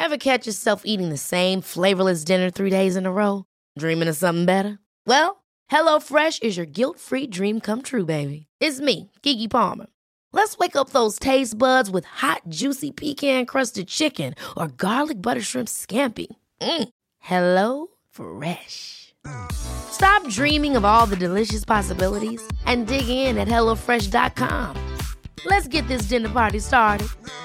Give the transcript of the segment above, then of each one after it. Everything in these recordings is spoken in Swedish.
Ever catch yourself eating the same flavorless dinner 3 days in a row? Dreaming of something better? Well, HelloFresh is your guilt-free dream come true, baby. It's me, Keke Palmer. Let's wake up those taste buds with hot, juicy pecan-crusted chicken or garlic butter shrimp scampi. Hello Fresh. Stop dreaming of all the delicious possibilities and dig in at HelloFresh.com. Let's get this dinner party started.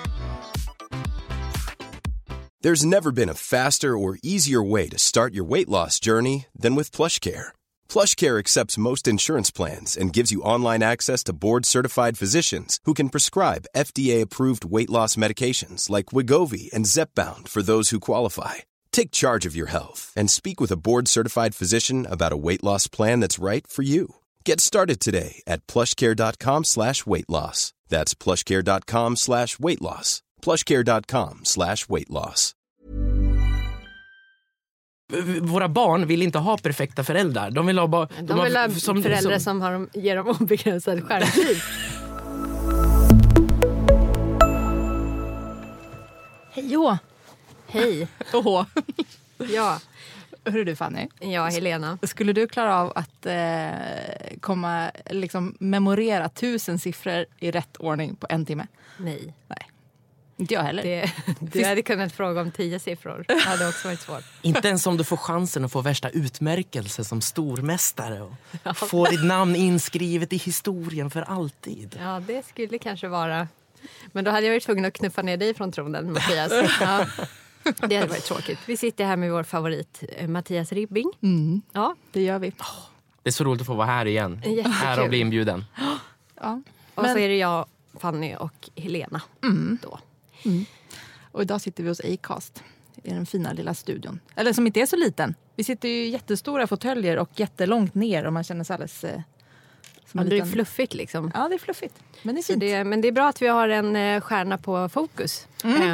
There's never been a faster or easier way to start your weight loss journey than with PlushCare. PlushCare accepts most insurance plans and gives you online access to board-certified physicians who can prescribe FDA-approved weight loss medications like Wegovy and Zepbound for those who qualify. Take charge of your health and speak with a board-certified physician about a weight loss plan that's right for you. Get started today at plushcare.com/weightloss. That's plushcare.com/weightloss. plushcare.com/weightloss. Våra barn vill inte ha perfekta föräldrar. De vill ha bara de vill ha föräldrar som ger dem obegränsad skärmtid. Hej. Hej. Ja. Hur är du, Fanny? Ja, Helena. Skulle du klara av att memorera 1000 siffror i rätt ordning på 1 timme? Nej. Inte jag heller. Du hade kunnat fråga om 10 siffror. Det hade också varit svårt. Inte ens om du får chansen att få värsta utmärkelse som stormästare och få ditt namn inskrivet i historien för alltid. Ja, det skulle kanske vara. Men då hade jag varit tvungen att knuffa ner dig från tronen, Mattias. Ja. Det hade varit tråkigt. Vi sitter här med vår favorit Mattias Ribbing. Ja, det gör vi. Det är så roligt att få vara här igen. Jättekul. Här och bli inbjuden. Ja. Och så är det jag, Fanny och Helena då. Och idag sitter vi hos Acast i den fina lilla studion. Eller som inte är så liten. Vi sitter ju i jättestora fåtöljer och jättelångt ner och man känner sig alldeles som en Det är liten... fluffigt liksom. Ja, det är fluffigt. Men det är fint. Men det är bra att vi har en stjärna på fokus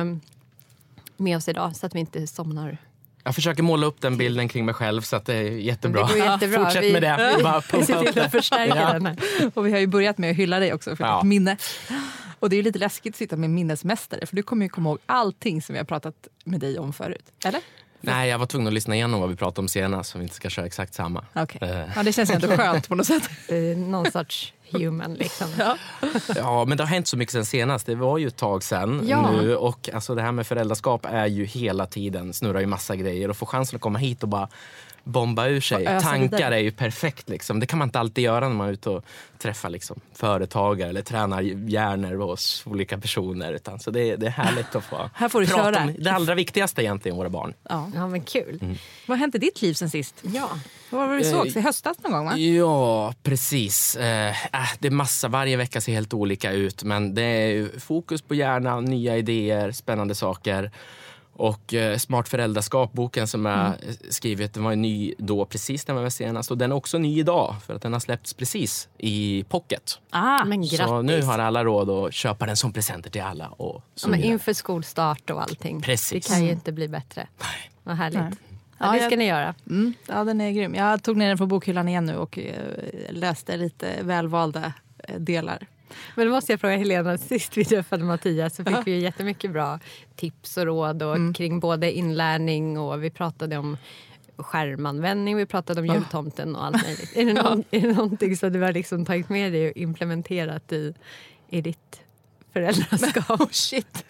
med oss idag så att vi inte somnar. Jag försöker måla upp den bilden kring mig själv så att det är jättebra. Det går jättebra. Fortsätt med det. Bara Vi ser till att förstärka den här. Och vi har ju börjat med att hylla dig också för ditt minne. Och det är ju lite läskigt att sitta med minnesmästare. För du kommer ju komma ihåg allting som vi har pratat med dig om förut. Eller? Nej, jag var tvungen att lyssna igenom vad vi pratade om senast så vi inte ska köra exakt samma. Okej. Ja, det känns ju ändå skönt på något sätt. Någon sorts human liksom. Ja, men det har hänt så mycket sen senast. Det var ju ett tag sen nu. Och alltså, det här med föräldraskap är ju hela tiden, snurrar ju massa grejer. Och få chansen att komma hit och bara bomba ur sig. Tankar är ju perfekt liksom. Det kan man inte alltid göra när man är ute och träffar liksom, företagare eller tränar hjärnor hos olika personer. Utan, så det är härligt att få här får du prata köra. om det allra viktigaste egentligen, våra barn. Ja, men kul. Vad hände i ditt liv sen sist? Ja. Vad var det du såg? I höstas någon gång, va? Ja, precis. Det är massa, varje vecka ser helt olika ut. Men det är fokus på hjärnan, nya idéer, spännande saker. Och Smart föräldraskap, boken som jag skrivit, den var ny då precis när jag var senast. Och den är också ny idag för att den har släppts precis i pocket. Men grattis. Så nu har alla råd att köpa den som presenter till alla. Och så men inför skolstart och allting. Precis. Det kan ju inte bli bättre. Vad härligt. Nej. Ja, det ska ni göra. Ja, den är grym. Jag tog ner den från bokhyllan igen nu och läste lite välvalda delar. Men då måste jag fråga Helena, sist vi träffade Mattias så fick vi ju jättemycket bra tips och råd och kring både inlärning och vi pratade om skärmanvändning, vi pratade om jultomten och allt möjligt. Är det någonting som du har liksom tagit med dig och implementerat i ditt föräldraskap? Shit.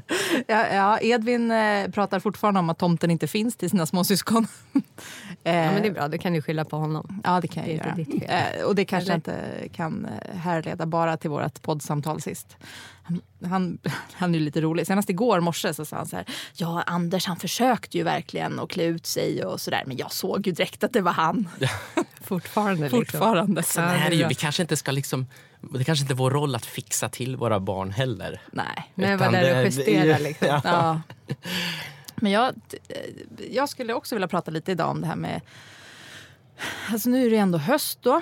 Edvin pratar fortfarande om att tomten inte finns till sina småsyskon. Men det är bra, då kan du skylla på honom. Ja, det kan jag göra. Ditt fel. Och det kanske inte kan härleda bara till vårt poddsamtal sist. Han är ju lite rolig. Senast igår morse så sa han så här: ja, Anders han försökte ju verkligen att klä ut sig och sådär. Men jag såg ju direkt att det var han. Fortfarande. Sen är det ju, vi kanske inte ska liksom, det kanske inte är vår roll att fixa till våra barn heller. Nej. Men vad där och justera liksom. Ja. Men jag skulle också vilja prata lite idag om det här med, alltså nu är det ändå höst då.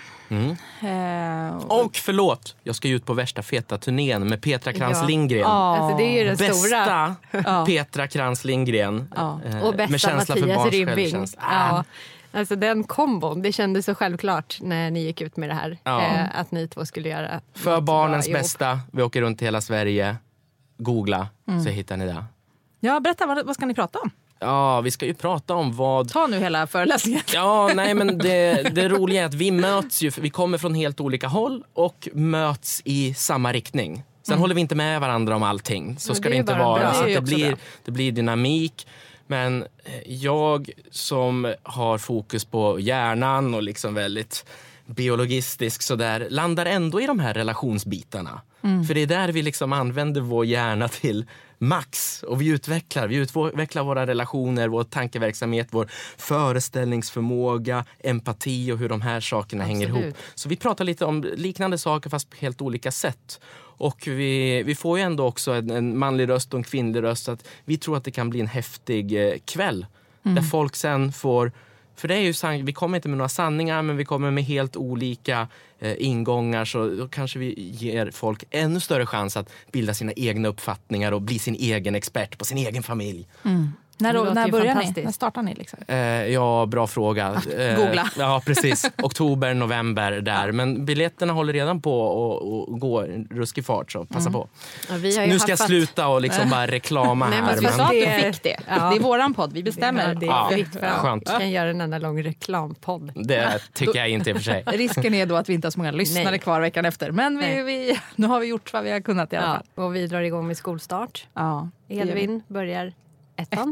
Och förlåt, jag ska ju ut på värsta feta turnén med Petra Krantz Lindgren. Alltså det är ju den bästa stora. Petra Krantz Lindgren. Och bästa med känsla för Mattias barns Ribbing. självkänsla. Ja. Alltså den kombon, det kändes så självklart när ni gick ut med det här. Att ni två skulle göra för barnens bästa. Vi åker runt i hela Sverige. Googla så hittar ni det. Ja, berätta, vad ska ni prata om? Ja, vi ska ju prata om vad... Ta nu hela föreläsningen. Ja, nej men det roliga är att vi möts ju, vi kommer från helt olika håll och möts i samma riktning. Sen håller vi inte med varandra om allting, så ska det inte vara. Så att det blir dynamik. Men jag som har fokus på hjärnan och liksom väldigt biologistisk sådär, landar ändå i de här relationsbitarna. För det är där vi liksom använder vår hjärna till max. Och vi utvecklar våra relationer, vår tankeverksamhet, vår föreställningsförmåga, empati och hur de här sakerna hänger ihop. Så vi pratar lite om liknande saker fast på helt olika sätt. Och vi får ju ändå också en manlig röst och en kvinnlig röst. Så att vi tror att det kan bli en häftig kväll. Där folk sen får... För det är ju vi kommer inte med några sanningar, men vi kommer med helt olika ingångar. Så då kanske vi ger folk ännu större chans att bilda sina egna uppfattningar och bli sin egen expert på sin egen familj. När börjar ni? När startar ni? Liksom? Ja, bra fråga. Googla. Ja, precis. Oktober, november där. Men biljetterna håller redan på att gå ruskig fart, så passa på. Ja, nu ska jag sluta och liksom bara reklama här. Men du sa att du fick det. Ja. Det är våran podd, vi bestämmer. Det är fritt skönt. Vi kan göra en enda lång reklampodd. Det tycker jag inte i och för sig. Risken är då att vi inte har så många lyssnare kvar veckan efter. Men nu har vi gjort vad vi har kunnat i alla fall. Och vi drar igång med skolstart. Ja, Edvin börjar ettan.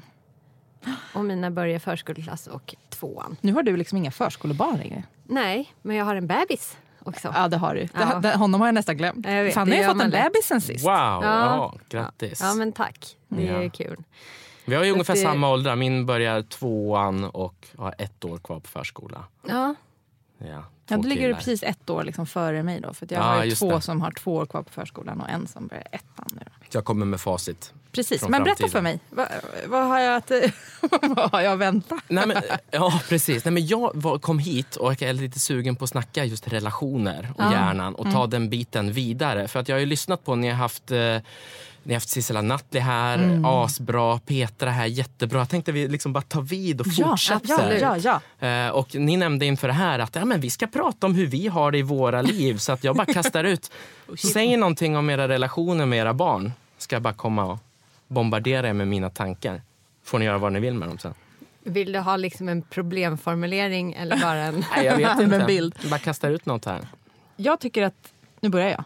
Och mina börjar förskoleklass och 2:an. Nu har du liksom inga förskolebarn längre. Nej, men jag har en bebis också. Ja, det har du. Ja. Honom har jag nästan glömt. Fan, ni har fått en bebis sen sist. Wow, ja, grattis. Ja, men tack. Det är kul. Vi har ju ungefär samma åldrar. Min börjar 2:an och har 1 år kvar på förskola. Ja. Ja, då ligger du precis 1 år liksom före mig då. För att jag har ju 2 som har 2 år kvar på förskolan och en som börjar 1:an nu. Jag kommer med facit. Precis, men berätta för mig. Vad har jag vad har jag väntat? Nej, men, ja, precis. Nej, men jag kom hit och jag är lite sugen på att snacka just relationer och hjärnan och ta den biten vidare. För att jag har ju lyssnat på, ni har haft Sissela Nattli här, asbra, Petra här, jättebra. Jag tänkte vi liksom bara ta vid och fortsätta. Ja. Och ni nämnde inför det här att men vi ska prata om hur vi har det i våra liv. Så att jag bara kastar ut. Säg någonting om era relationer med era barn. Ska jag bara komma och bombardera er med mina tankar. Får ni göra vad ni vill med dem sen. Vill du ha liksom en problemformulering eller bara en... Nej, jag vet inte. En bild. Bara kastar ut något här. Jag tycker att, nu börjar jag.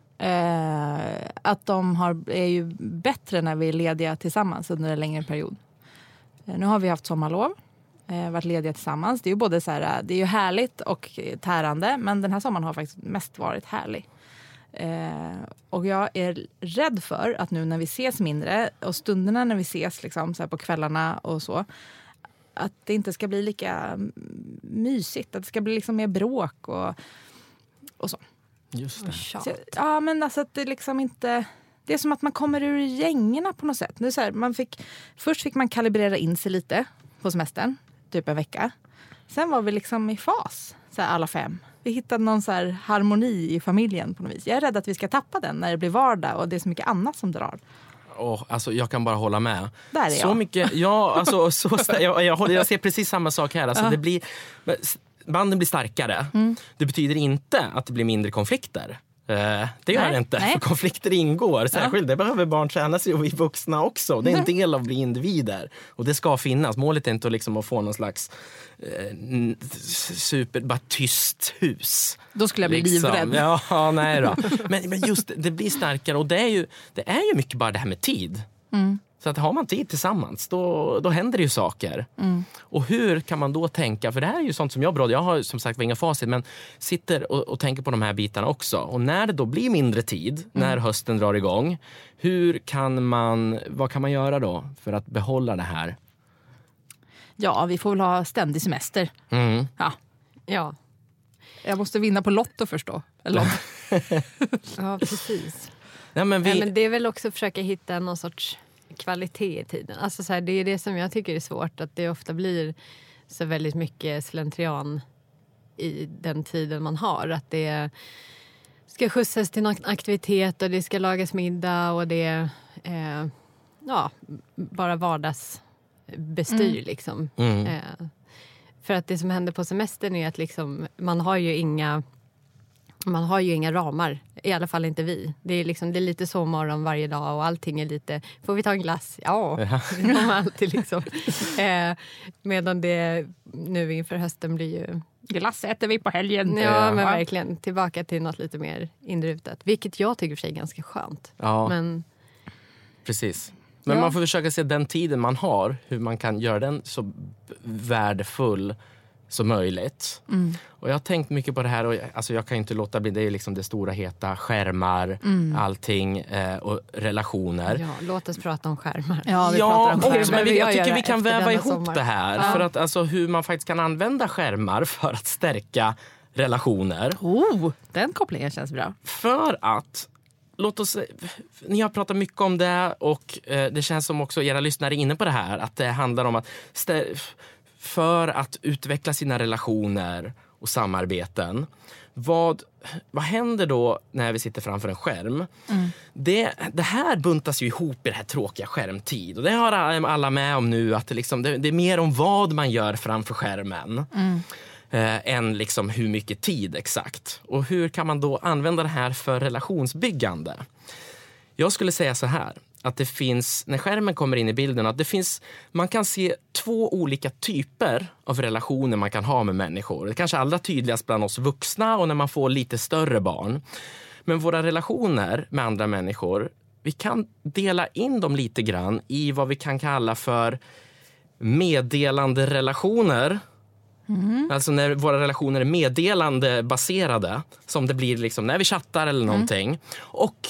Att de är ju bättre när vi är lediga tillsammans under en längre period. Nu har vi haft sommarlov. Varit lediga tillsammans. Det är ju både så här, det är ju härligt och tärande. Men den här sommaren har faktiskt mest varit härlig. Och jag är rädd för att nu när vi ses mindre och stunderna när vi ses liksom, så här på kvällarna och så, att det inte ska bli lika mysigt, att det ska bli liksom mer bråk och så. Just det. Så, ja, men alltså att det liksom inte, det är som att man kommer ur gängerna på något sätt. Det är så här, först fick man kalibrera in sig lite på semestern, typ en vecka. Sen var vi liksom i fas, så här alla 5. Vi hittade någon så här harmoni i familjen på något vis. Jag är rädd att vi ska tappa den när det blir vardag och det är så mycket annat som drar. Alltså jag kan bara hålla med. Där är så jag. Mycket, ja, alltså, jag ser precis samma sak här. Alltså, banden blir starkare. Det betyder inte att det blir mindre konflikter. Det gör det inte. För konflikter ingår. Särskilt, det behöver barn träna sig och vi vuxna också. Det är en del av att bli individer. Och det ska finnas. Målet är inte liksom att få någon slags bara tyst hus. Då skulle jag bli liksom. livrädd. Ja, nej då. Men just det blir starkare. Och det är ju mycket bara det här med tid. Så att har man tid tillsammans, då händer det ju saker. Och hur kan man då tänka? För det här är ju sånt som jag har som sagt inga facit, men sitter och tänker på de här bitarna också. Och när det då blir mindre tid, när hösten drar igång, vad kan man göra då för att behålla det här? Ja, vi får väl ha ständig semester. Ja. Jag måste vinna på Lotto först då. Eller Ja, precis. Nej, men det är väl också att försöka hitta någon sorts kvalitet i tiden. Alltså så här, det är det som jag tycker är svårt, att det ofta blir så väldigt mycket slentrian i den tiden man har. Att det ska skjutsas till någon aktivitet och det ska lagas middag och det bara vardagsbestyr liksom. För att det som händer på semestern är att liksom, man har ju inga Man har ju inga ramar, i alla fall inte vi. Det är lite så morgon varje dag och allting är lite, får vi ta en glass? Ja, det får man alltid liksom. Medan det nu inför hösten blir ju... Glass äter vi på helgen. Ja, men verkligen tillbaka till något lite mer inrutat. Vilket jag tycker för sig är ganska skönt. Ja, men... precis. Men man får försöka se den tiden man har, hur man kan göra den så värdefull som möjligt. Och jag har tänkt mycket på det här och alltså jag kan inte låta bli, det är liksom det stora heta skärmar, allting och relationer. Ja, låt oss prata om skärmar. Ja, vi pratar om skärmar. Men jag tycker vi kan väva ihop det här för att alltså hur man faktiskt kan använda skärmar för att stärka relationer. Den kopplingen känns bra. För att låt oss, ni har pratat mycket om det och det känns som också era lyssnare är inne på det här, att det handlar om att för att utveckla sina relationer och samarbeten. Vad händer då när vi sitter framför en skärm? Det här buntas ju ihop i det här tråkiga skärmtid. Och det har alla med om nu, att det är mer om vad man gör framför skärmen. Än liksom hur mycket tid exakt. Och hur kan man då använda det här för relationsbyggande? Jag skulle säga så här, att det finns, när skärmen kommer in i bilden, att man kan se 2 olika typer av relationer man kan ha med människor. Det är kanske allra tydligast bland oss vuxna och när man får lite större barn. Men våra relationer med andra människor, vi kan dela in dem lite grann i vad vi kan kalla för meddelande relationer. Alltså när våra relationer är meddelandebaserade, som det blir liksom när vi chattar eller någonting, och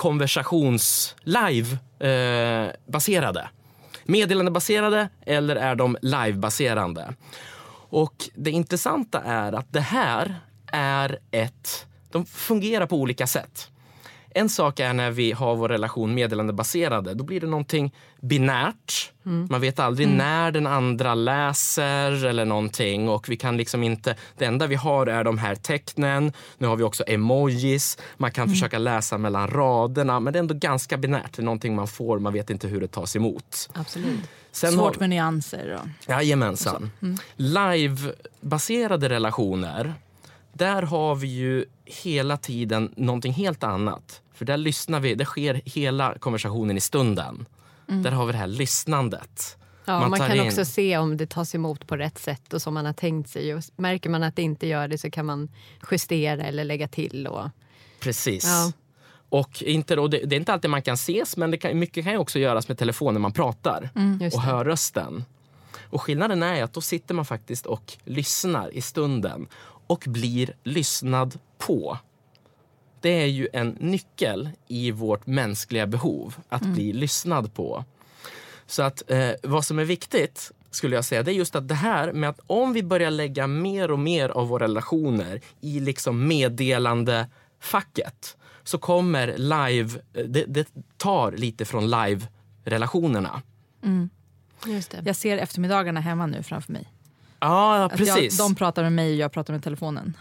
konversations-live-baserade. Meddelandebaserade eller är de live-baserade? Och det intressanta är att det här är de fungerar på olika sätt. En sak är när vi har vår relation meddelandebaserade. Då blir det någonting binärt. Man vet aldrig när den andra läser eller någonting. Och vi kan liksom inte... Det enda vi har är de här tecknen. Nu har vi också emojis. Man kan försöka läsa mellan raderna. Men det är ändå ganska binärt. Det är någonting man får. Man vet inte hur det tas emot. Absolut. Svårt med nyanser. Jajamensan. Live-baserade relationer... Där har vi ju hela tiden någonting helt annat. För där lyssnar vi, det sker hela konversationen i stunden. Där har vi det här lyssnandet. Ja, man kan också se om det tas emot på rätt sätt och som man har tänkt sig. Och märker man att det inte gör det så kan man justera eller lägga till. Precis. Ja. Och det är inte alltid man kan ses, men mycket kan ju också göras med telefonen när man pratar och hör rösten. Och skillnaden är att då sitter man faktiskt och lyssnar i stunden. Och blir lyssnad på. Det är ju en nyckel i vårt mänskliga behov. Att bli lyssnad på. Så att vad som är viktigt, skulle jag säga, det är just att det här med att om vi börjar lägga mer och mer av våra relationer i liksom meddelandefacket, så kommer live, det tar lite från live-relationerna. Just det. Jag ser eftermiddagarna hemma nu framför mig. Ja, precis. De pratar med mig och jag pratar med telefonen.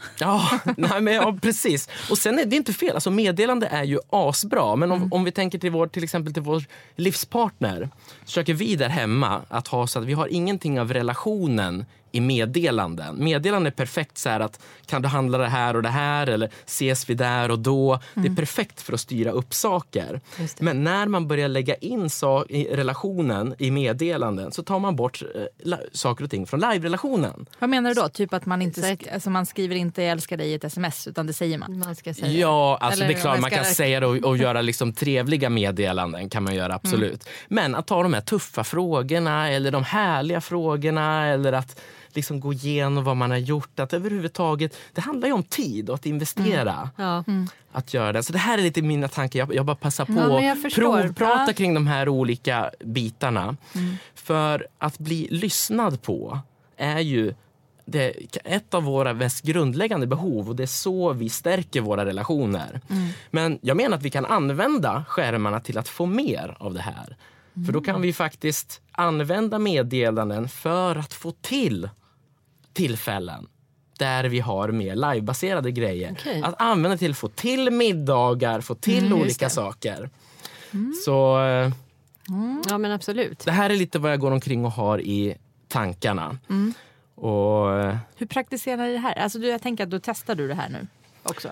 Precis. Och sen är det inte fel. Alltså meddelande är ju asbra. Men om vi tänker till exempel till vår livspartner, så försöker vi där hemma att ha så att vi har ingenting av relationen i meddelanden. Meddelanden är perfekt så här att kan du handla det här och det här eller ses vi där och då. Det är perfekt för att styra upp saker. Men när man börjar lägga in i relationen i meddelanden så tar man bort saker och ting från live-relationen. Vad menar du då? Typ att man inte man skriver inte jag älskar dig i ett sms, utan det säger man. Man ska säga. Ja, alltså eller, det är klart man kan säga det och göra liksom trevliga meddelanden kan man göra, absolut. Men att ta de här tuffa frågorna eller de härliga frågorna eller att liksom gå igenom vad man har gjort, att överhuvudtaget, det handlar ju om tid och att investera. Att göra det. Så det här är lite mina tankar. Jag bara passar på att provprata kring de här olika bitarna. För att bli lyssnad på är ju ett av våra mest grundläggande behov, och det är så vi stärker våra relationer. Men jag menar att vi kan använda skärmarna till att få mer av det här. För då kan vi faktiskt använda meddelanden för att få till tillfällen där vi har mer livebaserade grejer. Okay. Att använda till att få till middagar, få till olika saker. Så ja, men absolut. Det här är lite vad jag går omkring och har i tankarna. Och hur praktiserar ni det här? Alltså jag tänker att då testar du det här nu också.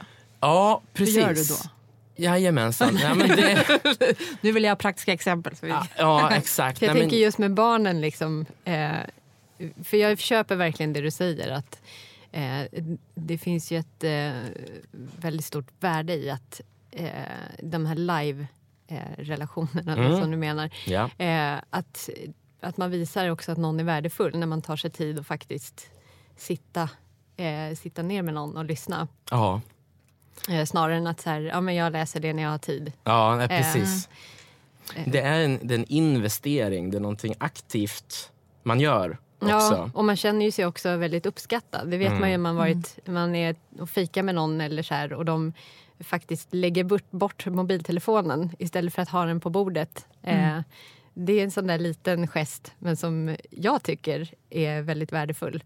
Ja, precis. Hur gör du då? Jajamensan. Ja, men det... Nu vill jag ha praktiska exempel. Så ja, exakt. Jag tänker just med barnen liksom, för jag köper verkligen det du säger, att det finns ju ett väldigt stort värde i att de här live-relationerna som du menar, att man visar också att någon är värdefull när man tar sig tid och faktiskt sitta ner med någon och lyssna. Ja. Snarare än att så här, men jag läser det när jag har tid. Ja, nej, precis. Det är en investering, det är någonting aktivt man gör också. Ja, och man känner ju sig också väldigt uppskattad. Det vet man ju om man är och fikar med någon eller så här, och de faktiskt lägger bort mobiltelefonen istället för att ha den på bordet. Det är en sån där liten gest, men som jag tycker är väldigt värdefull.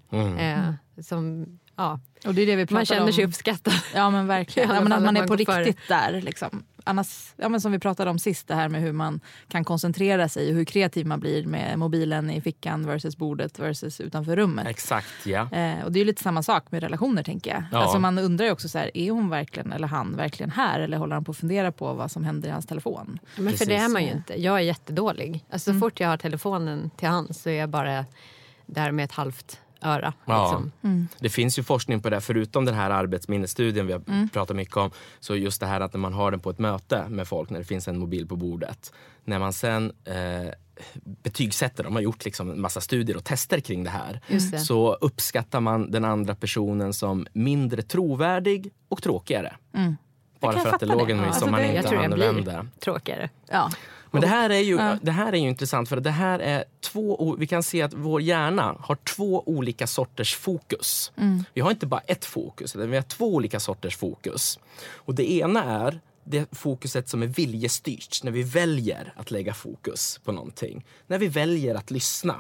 Och det är det vi pratar man känner sig uppskattad. Ja, men verkligen. Ja, men att man är på riktigt där liksom. Annars, men som vi pratade om sist, det här med hur man kan koncentrera sig och hur kreativ man blir med mobilen i fickan versus bordet versus utanför rummet. Exakt, ja. Och det är ju lite samma sak med relationer, tänker jag. Ja. Alltså man undrar ju också så här, är hon verkligen eller han verkligen här, eller håller han på att fundera på vad som händer i hans telefon? Men för det är man ju inte. Jag är jättedålig. Alltså så fort jag har telefonen till hand så är jag bara där med ett halvt öra. Liksom. Det finns ju forskning på det, förutom den här arbetsminnesstudien vi har pratat mycket om, så just det här att när man har den på ett möte med folk, när det finns en mobil på bordet, när man sen betygsätter, de har gjort liksom en massa studier och tester kring det här, så uppskattar man den andra personen som mindre trovärdig och tråkigare. Bara för att det låg en som man inte använde. Tråkigare. Ja. Men det här är ju intressant, för det här är vi kan se att vår hjärna har 2 olika sorters fokus. Vi har inte bara ett fokus, utan vi har 2 olika sorters fokus. Och det ena är det fokuset som är viljestyrt, när vi väljer att lägga fokus på någonting. När vi väljer att lyssna.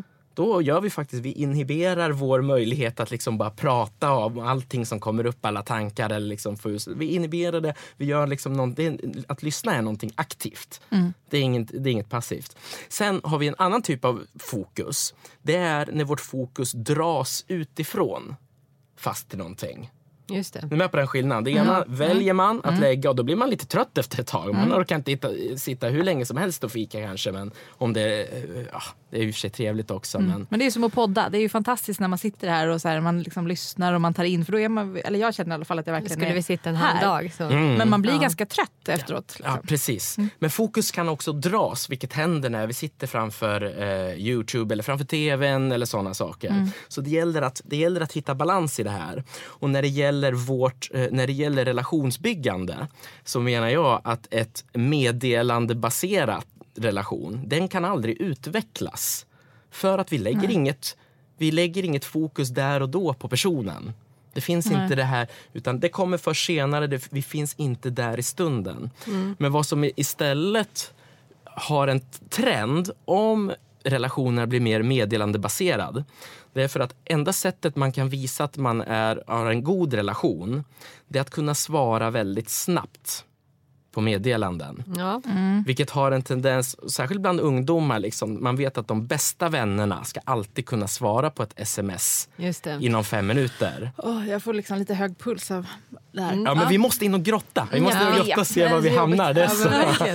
Då gör vi faktiskt, vi inhiberar vår möjlighet att liksom bara prata om allting som kommer upp, alla tankar eller liksom vi inhiberar det, vi gör liksom att lyssna är någonting aktivt. Det är inget passivt. Sen har vi en annan typ av fokus. Det är när vårt fokus dras utifrån fast till någonting. Just det. Nu är med på den skillnaden. Det ena väljer man att lägga, och då blir man lite trött efter ett tag. Man orkar inte sitta hur länge som helst och fika kanske, men om det är ju för sig trevligt också. Men det är som att podda. Det är ju fantastiskt när man sitter här och så här, man liksom lyssnar och man tar in, för då är man, eller jag känner i alla fall att jag verkligen skulle vi sitta en halv dag så. Men man blir ganska trött efteråt. Liksom. Ja, precis. Men fokus kan också dras, vilket händer när vi sitter framför YouTube eller framför tvn eller sådana saker. Så det gäller att hitta balans i det här. Och när det gäller relationsbyggande, så menar jag att ett meddelandebaserat relation, den kan aldrig utvecklas. För att vi lägger inget fokus där och då på personen. Det finns inte det här, utan det kommer först senare, vi finns inte där i stunden. Men vad som istället har en trend, om relationerna blir mer meddelandebaserad, det är för att enda sättet man kan visa att man har en god relation, det är att kunna svara väldigt snabbt på meddelanden. Ja. Vilket har en tendens, särskilt bland ungdomar, liksom, man vet att de bästa vännerna ska alltid kunna svara på ett sms inom 5 minuter. Jag får liksom lite hög puls av det här. Ja, men vi måste in och grotta. Vi måste grotta och se var vi hamnar. Det är så.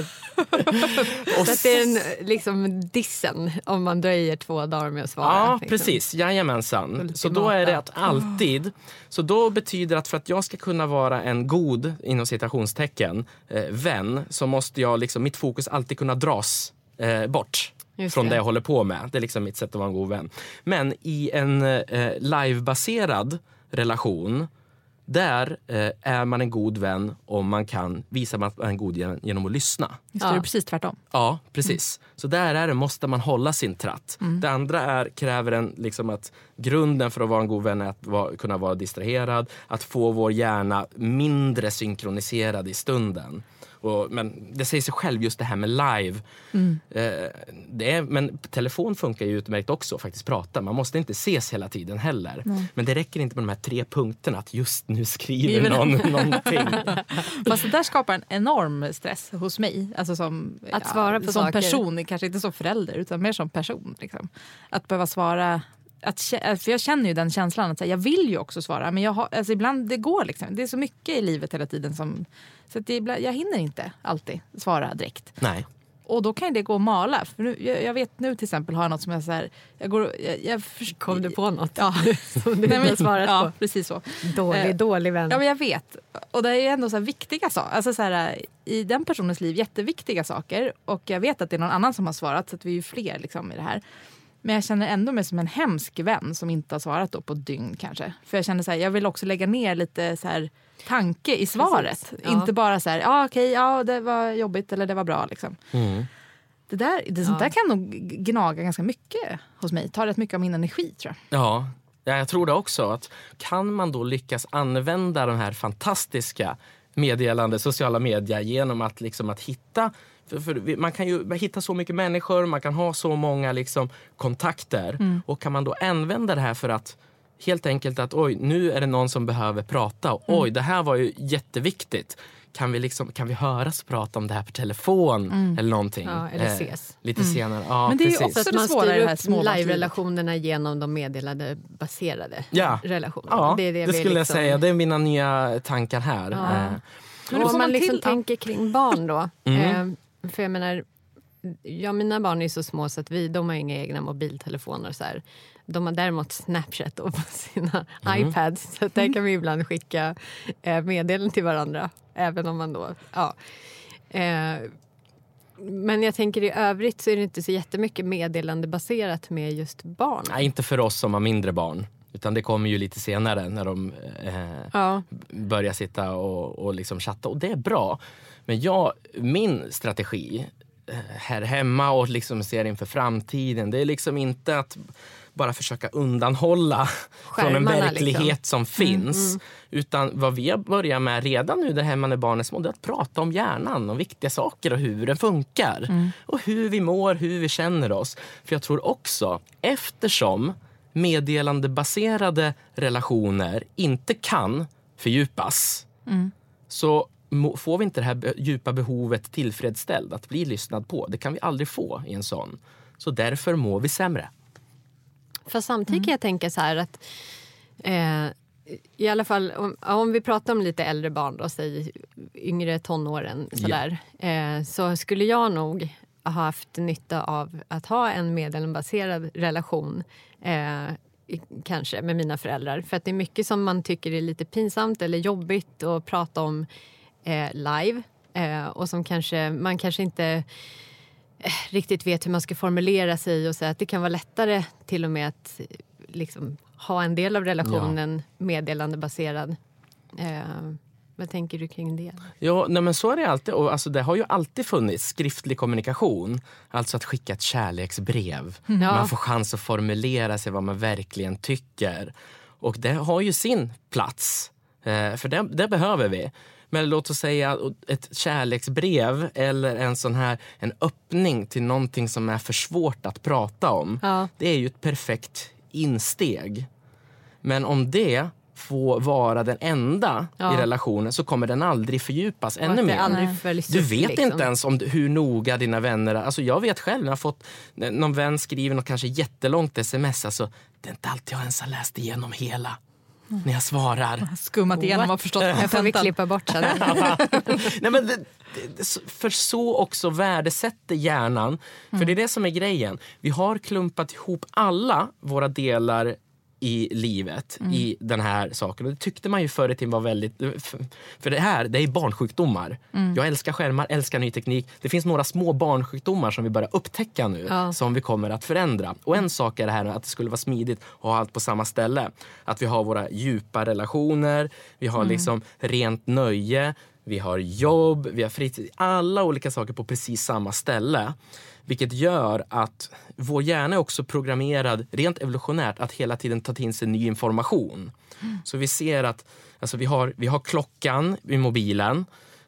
Så att det är liksom dissen om man dröjer 2 dagar med att svara. Ja, liksom. Precis. Jajamensan. Ultimata. Så då är det att alltid, så då betyder att för att jag ska kunna vara en god, inom citationstecken, vän, så måste jag liksom, mitt fokus alltid kunna dras bort från det jag håller på med. Det är liksom mitt sätt att vara en god vän. Men i en livebaserad relation, där är man en god vän om man kan visa att man är en god genom att lyssna. Just det är precis tvärtom. Ja, precis. Så där måste man hålla sin tratt. Det andra kräver liksom att grunden för att vara en god vän är att kunna vara distraherad, att få vår hjärna mindre synkroniserad i stunden. Men det säger sig själv, just det här med live. Men telefon funkar ju utmärkt också, faktiskt prata. Man måste inte ses hela tiden heller. Men det räcker inte med de här 3 punkterna att just nu skriver någon någonting. Fast det där skapar en enorm stress hos mig. Alltså som svara på som saker. Person, kanske inte som förälder utan mer som person. Liksom. Att behöva svara för jag känner ju den känslan att jag vill ju också svara, men alltså ibland det går liksom. Det är så mycket i livet hela tiden så att jag hinner inte alltid svara direkt. Nej. Och då kan det gå att mala. För nu, jag vet nu till exempel har jag något som jag så här... Kom du på något? Ja. Som du inte svarat på? Ja, precis så. Dålig vän. Ja, men jag vet. Och det är ändå så här viktiga saker. Alltså så här, i den personens liv jätteviktiga saker. Och jag vet att det är någon annan som har svarat. Så att vi är ju fler liksom i det här. Men jag känner ändå mig som en hemsk vän som inte har svarat då på dygn kanske. För jag känner så här, jag vill också lägga ner lite så här tanke i svaret. Ja. Inte bara så här, okej, det var jobbigt eller det var bra liksom. Sånt där kan nog gnaga ganska mycket hos mig. Tar rätt mycket av min energi, tror jag. Ja, jag tror det också. Att kan man då lyckas använda de här fantastiska meddelande, sociala medier genom att liksom att hitta... För man kan ju hitta så mycket människor, man kan ha så många liksom kontakter. Och kan man då använda det här för att helt enkelt att oj, nu är det någon som behöver prata. Oj, det här var ju jätteviktigt. Kan vi höras och prata om det här på telefon eller någonting? Ja, eller ses. Lite senare. Ja, men det är ju precis. också att man styr upp live-relationerna genom de meddelade baserade relationerna. Ja, det skulle jag säga. Det är mina nya tankar här. Ja. Men om man liksom tänker kring barn då. För jag menar, mina barn är så små så att de har inga egna mobiltelefoner och så här. De har däremot Snapchat på sina iPads. Så att där kan vi ibland skicka meddelanden till varandra. Även om man då... Ja. Men jag tänker i övrigt så är det inte så jättemycket meddelande baserat med just barn. Nej, inte för oss som har mindre barn. Utan det kommer ju lite senare när de börjar sitta och liksom chatta. Och det är bra. Men min strategi här hemma och liksom ser inför framtiden, det är liksom inte att bara försöka undanhålla från en verklighet liksom som finns. Utan vad vi har börjat med redan nu där hemma när barnen är små, det är att prata om hjärnan och viktiga saker och hur den funkar. Och hur vi mår, hur vi känner oss. För jag tror också, eftersom meddelandebaserade relationer inte kan fördjupas så får vi inte det här djupa behovet tillfredsställd att bli lyssnad på. Det kan vi aldrig få i en sån. Så därför mår vi sämre. För samtidigt kan jag tänka så här att i alla fall om vi pratar om lite äldre barn då, säg yngre tonåren sådär, så skulle jag nog ha haft nytta av att ha en meddelandebaserad relation kanske med mina föräldrar. För att det är mycket som man tycker är lite pinsamt eller jobbigt att prata om live och som man kanske inte riktigt vet hur man ska formulera sig och säga att det kan vara lättare till och med att liksom ha en del av relationen meddelandebaserad. Vad tänker du kring det? Ja, men så är det alltid. Och alltså, det har ju alltid funnits skriftlig kommunikation. Alltså att skicka ett kärleksbrev. Man får chans att formulera sig vad man verkligen tycker. Och det har ju sin plats. För det behöver vi. Men låt oss säga ett kärleksbrev eller en öppning till någonting som är för svårt att prata om. Ja. Det är ju ett perfekt insteg. Men om det får vara den enda i relationen så kommer den aldrig fördjupas ännu mer. Du vet liksom inte ens hur noga dina vänner är. Alltså jag vet själv när jag har fått någon vän skriver något kanske jättelångt sms. Alltså, det är inte alltid jag ens har läst igenom hela. När jag svarar. Skummat igenom och förstått. Jag får vi klippa bort sen. Nej, men för så också värdesätter hjärnan. För det är det som är grejen. Vi har klumpat ihop alla våra delar i livet i den här saken. Och det tyckte man ju förr i tiden var väldigt... För det är barnsjukdomar. Jag älskar skärmar, älskar ny teknik. Det finns några små barnsjukdomar som vi börjar upptäcka nu. Som vi kommer att förändra. Och en sak är det här att det skulle vara smidigt att ha allt på samma ställe. Att vi har våra djupa relationer. Vi har liksom rent nöje. Vi har jobb, vi har fritid. Alla olika saker på precis samma ställe. Vilket gör att vår hjärna är också programmerad rent evolutionärt att hela tiden ta till sig ny information. Så vi ser att alltså vi har klockan i mobilen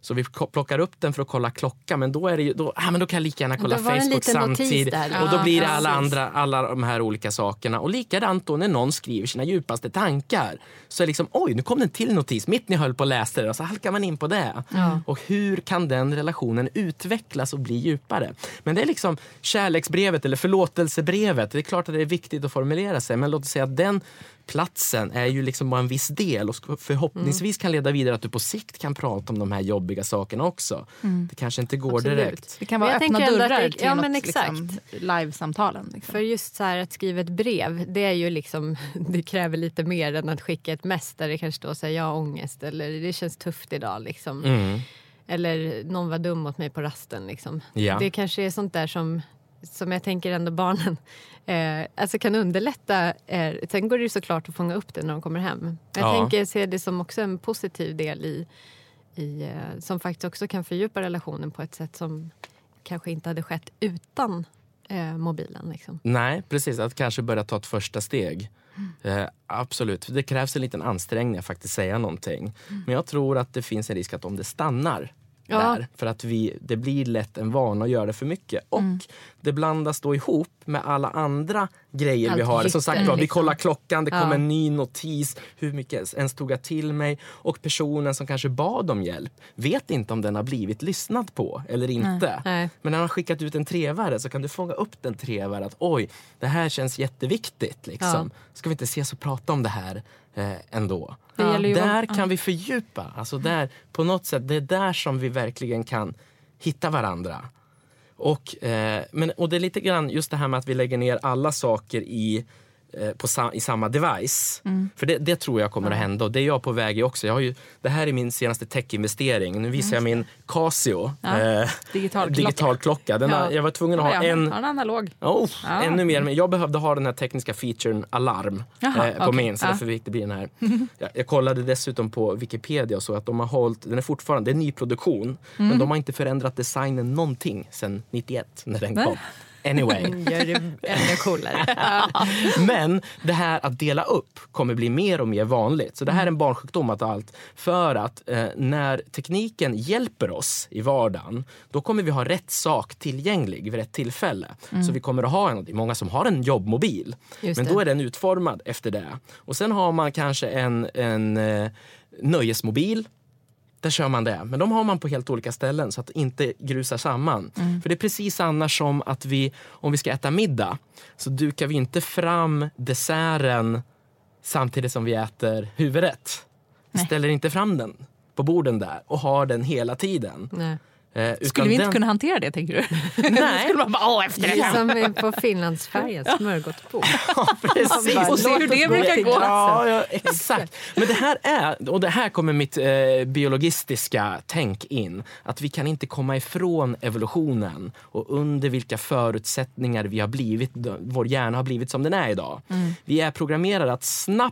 Så vi plockar upp den för att kolla klockan, men då är det ju, då kan jag lika gärna kolla Facebook samtidigt. Och då blir det alla de här olika sakerna. Och likadant då när någon skriver sina djupaste tankar, så är liksom, oj, nu kom det en till notis mitt när jag höll på att läsa det, och så halkar man in på det. Och hur kan den relationen utvecklas och bli djupare? Men det är liksom kärleksbrevet eller förlåtelsebrevet. Det är klart att det är viktigt att formulera sig, men låt oss säga att den platsen är ju liksom bara en viss del, och förhoppningsvis kan leda vidare att du på sikt kan prata om de här jobbiga sakerna också. Det kanske inte går direkt. Det kan vara öppna dörrar till något, liksom, live-samtalen. Liksom. För just så här, att skriva ett brev, det är ju liksom, det kräver lite mer än att skicka ett mess där det kanske står så här, jag har ångest, eller det känns tufft idag liksom. Eller någon var dum mot mig på rasten liksom. Det kanske är sånt där som jag tänker ändå barnen alltså kan underlätta. Sen går det ju såklart att fånga upp det när de kommer hem. Jag tänker se det som också en positiv del i som faktiskt också kan fördjupa relationen på ett sätt som kanske inte hade skett utan mobilen. Liksom. Nej, precis. Att kanske börja ta ett första steg. Absolut. Det krävs en liten ansträngning att faktiskt säga någonting. Men jag tror att det finns en risk att om det stannar där, för att det blir lätt en vana att göra det för mycket. Och det blandas då ihop med alla andra grejer vi har. Som sagt, vi kollar klockan, det kommer en ny notis, hur mycket ens tog jag till mig, och personen som kanske bad om hjälp vet inte om den har blivit lyssnad på eller inte. Men när man har skickat ut en trevare så kan du fånga upp den trevare att oj, det här känns jätteviktigt liksom. Ska vi inte ses och prata om det här ändå? Där kan vi fördjupa, alltså där på något sätt, det är där som vi verkligen kan hitta varandra. Och det är lite grann just det här med att vi lägger ner alla saker i samma device. För det tror jag kommer att hända, och det är jag på väg i också. Det här är min senaste tech-investering. Nu visar jag min Casio digital klocka. Jag var tvungen att ha en analog. Ännu mer, men jag behövde ha den här tekniska featuren alarm på min, så därför fick det bli den här. Jag kollade dessutom på Wikipedia och så att de har hållit, den är fortfarande, det är nyproduktion, men de har inte förändrat designen någonting sedan 91 när den kom. Anyway. Gör det ännu coolare. Men det här att dela upp kommer bli mer och mer vanligt. Så det här är en barnsjukdom att allt. För att när tekniken hjälper oss i vardagen, då kommer vi ha rätt sak tillgänglig vid rätt tillfälle. Så vi kommer att ha många som har en jobbmobil. Men då är den utformad efter det. Och sen har man kanske en nöjesmobil. Där kör man det. Men de har man på helt olika ställen så att det inte grusar samman. För det är precis annars som att om vi ska äta middag, så dukar vi inte fram desserten samtidigt som vi äter huvudrätt. Vi ställer inte fram den på borden där och har den hela tiden. Nej. Skulle vi inte kunna hantera det, tänker du? Nej. Skulle man bara, efter som på Finlandsfärgen, smörgåsbord. Precis, och se hur det brukar gå. Ja, exakt. Men det här kommer mitt biologistiska tänk in. Att vi kan inte komma ifrån evolutionen och under vilka förutsättningar vi har blivit, vår hjärna har blivit som den är idag. Vi är programmerade att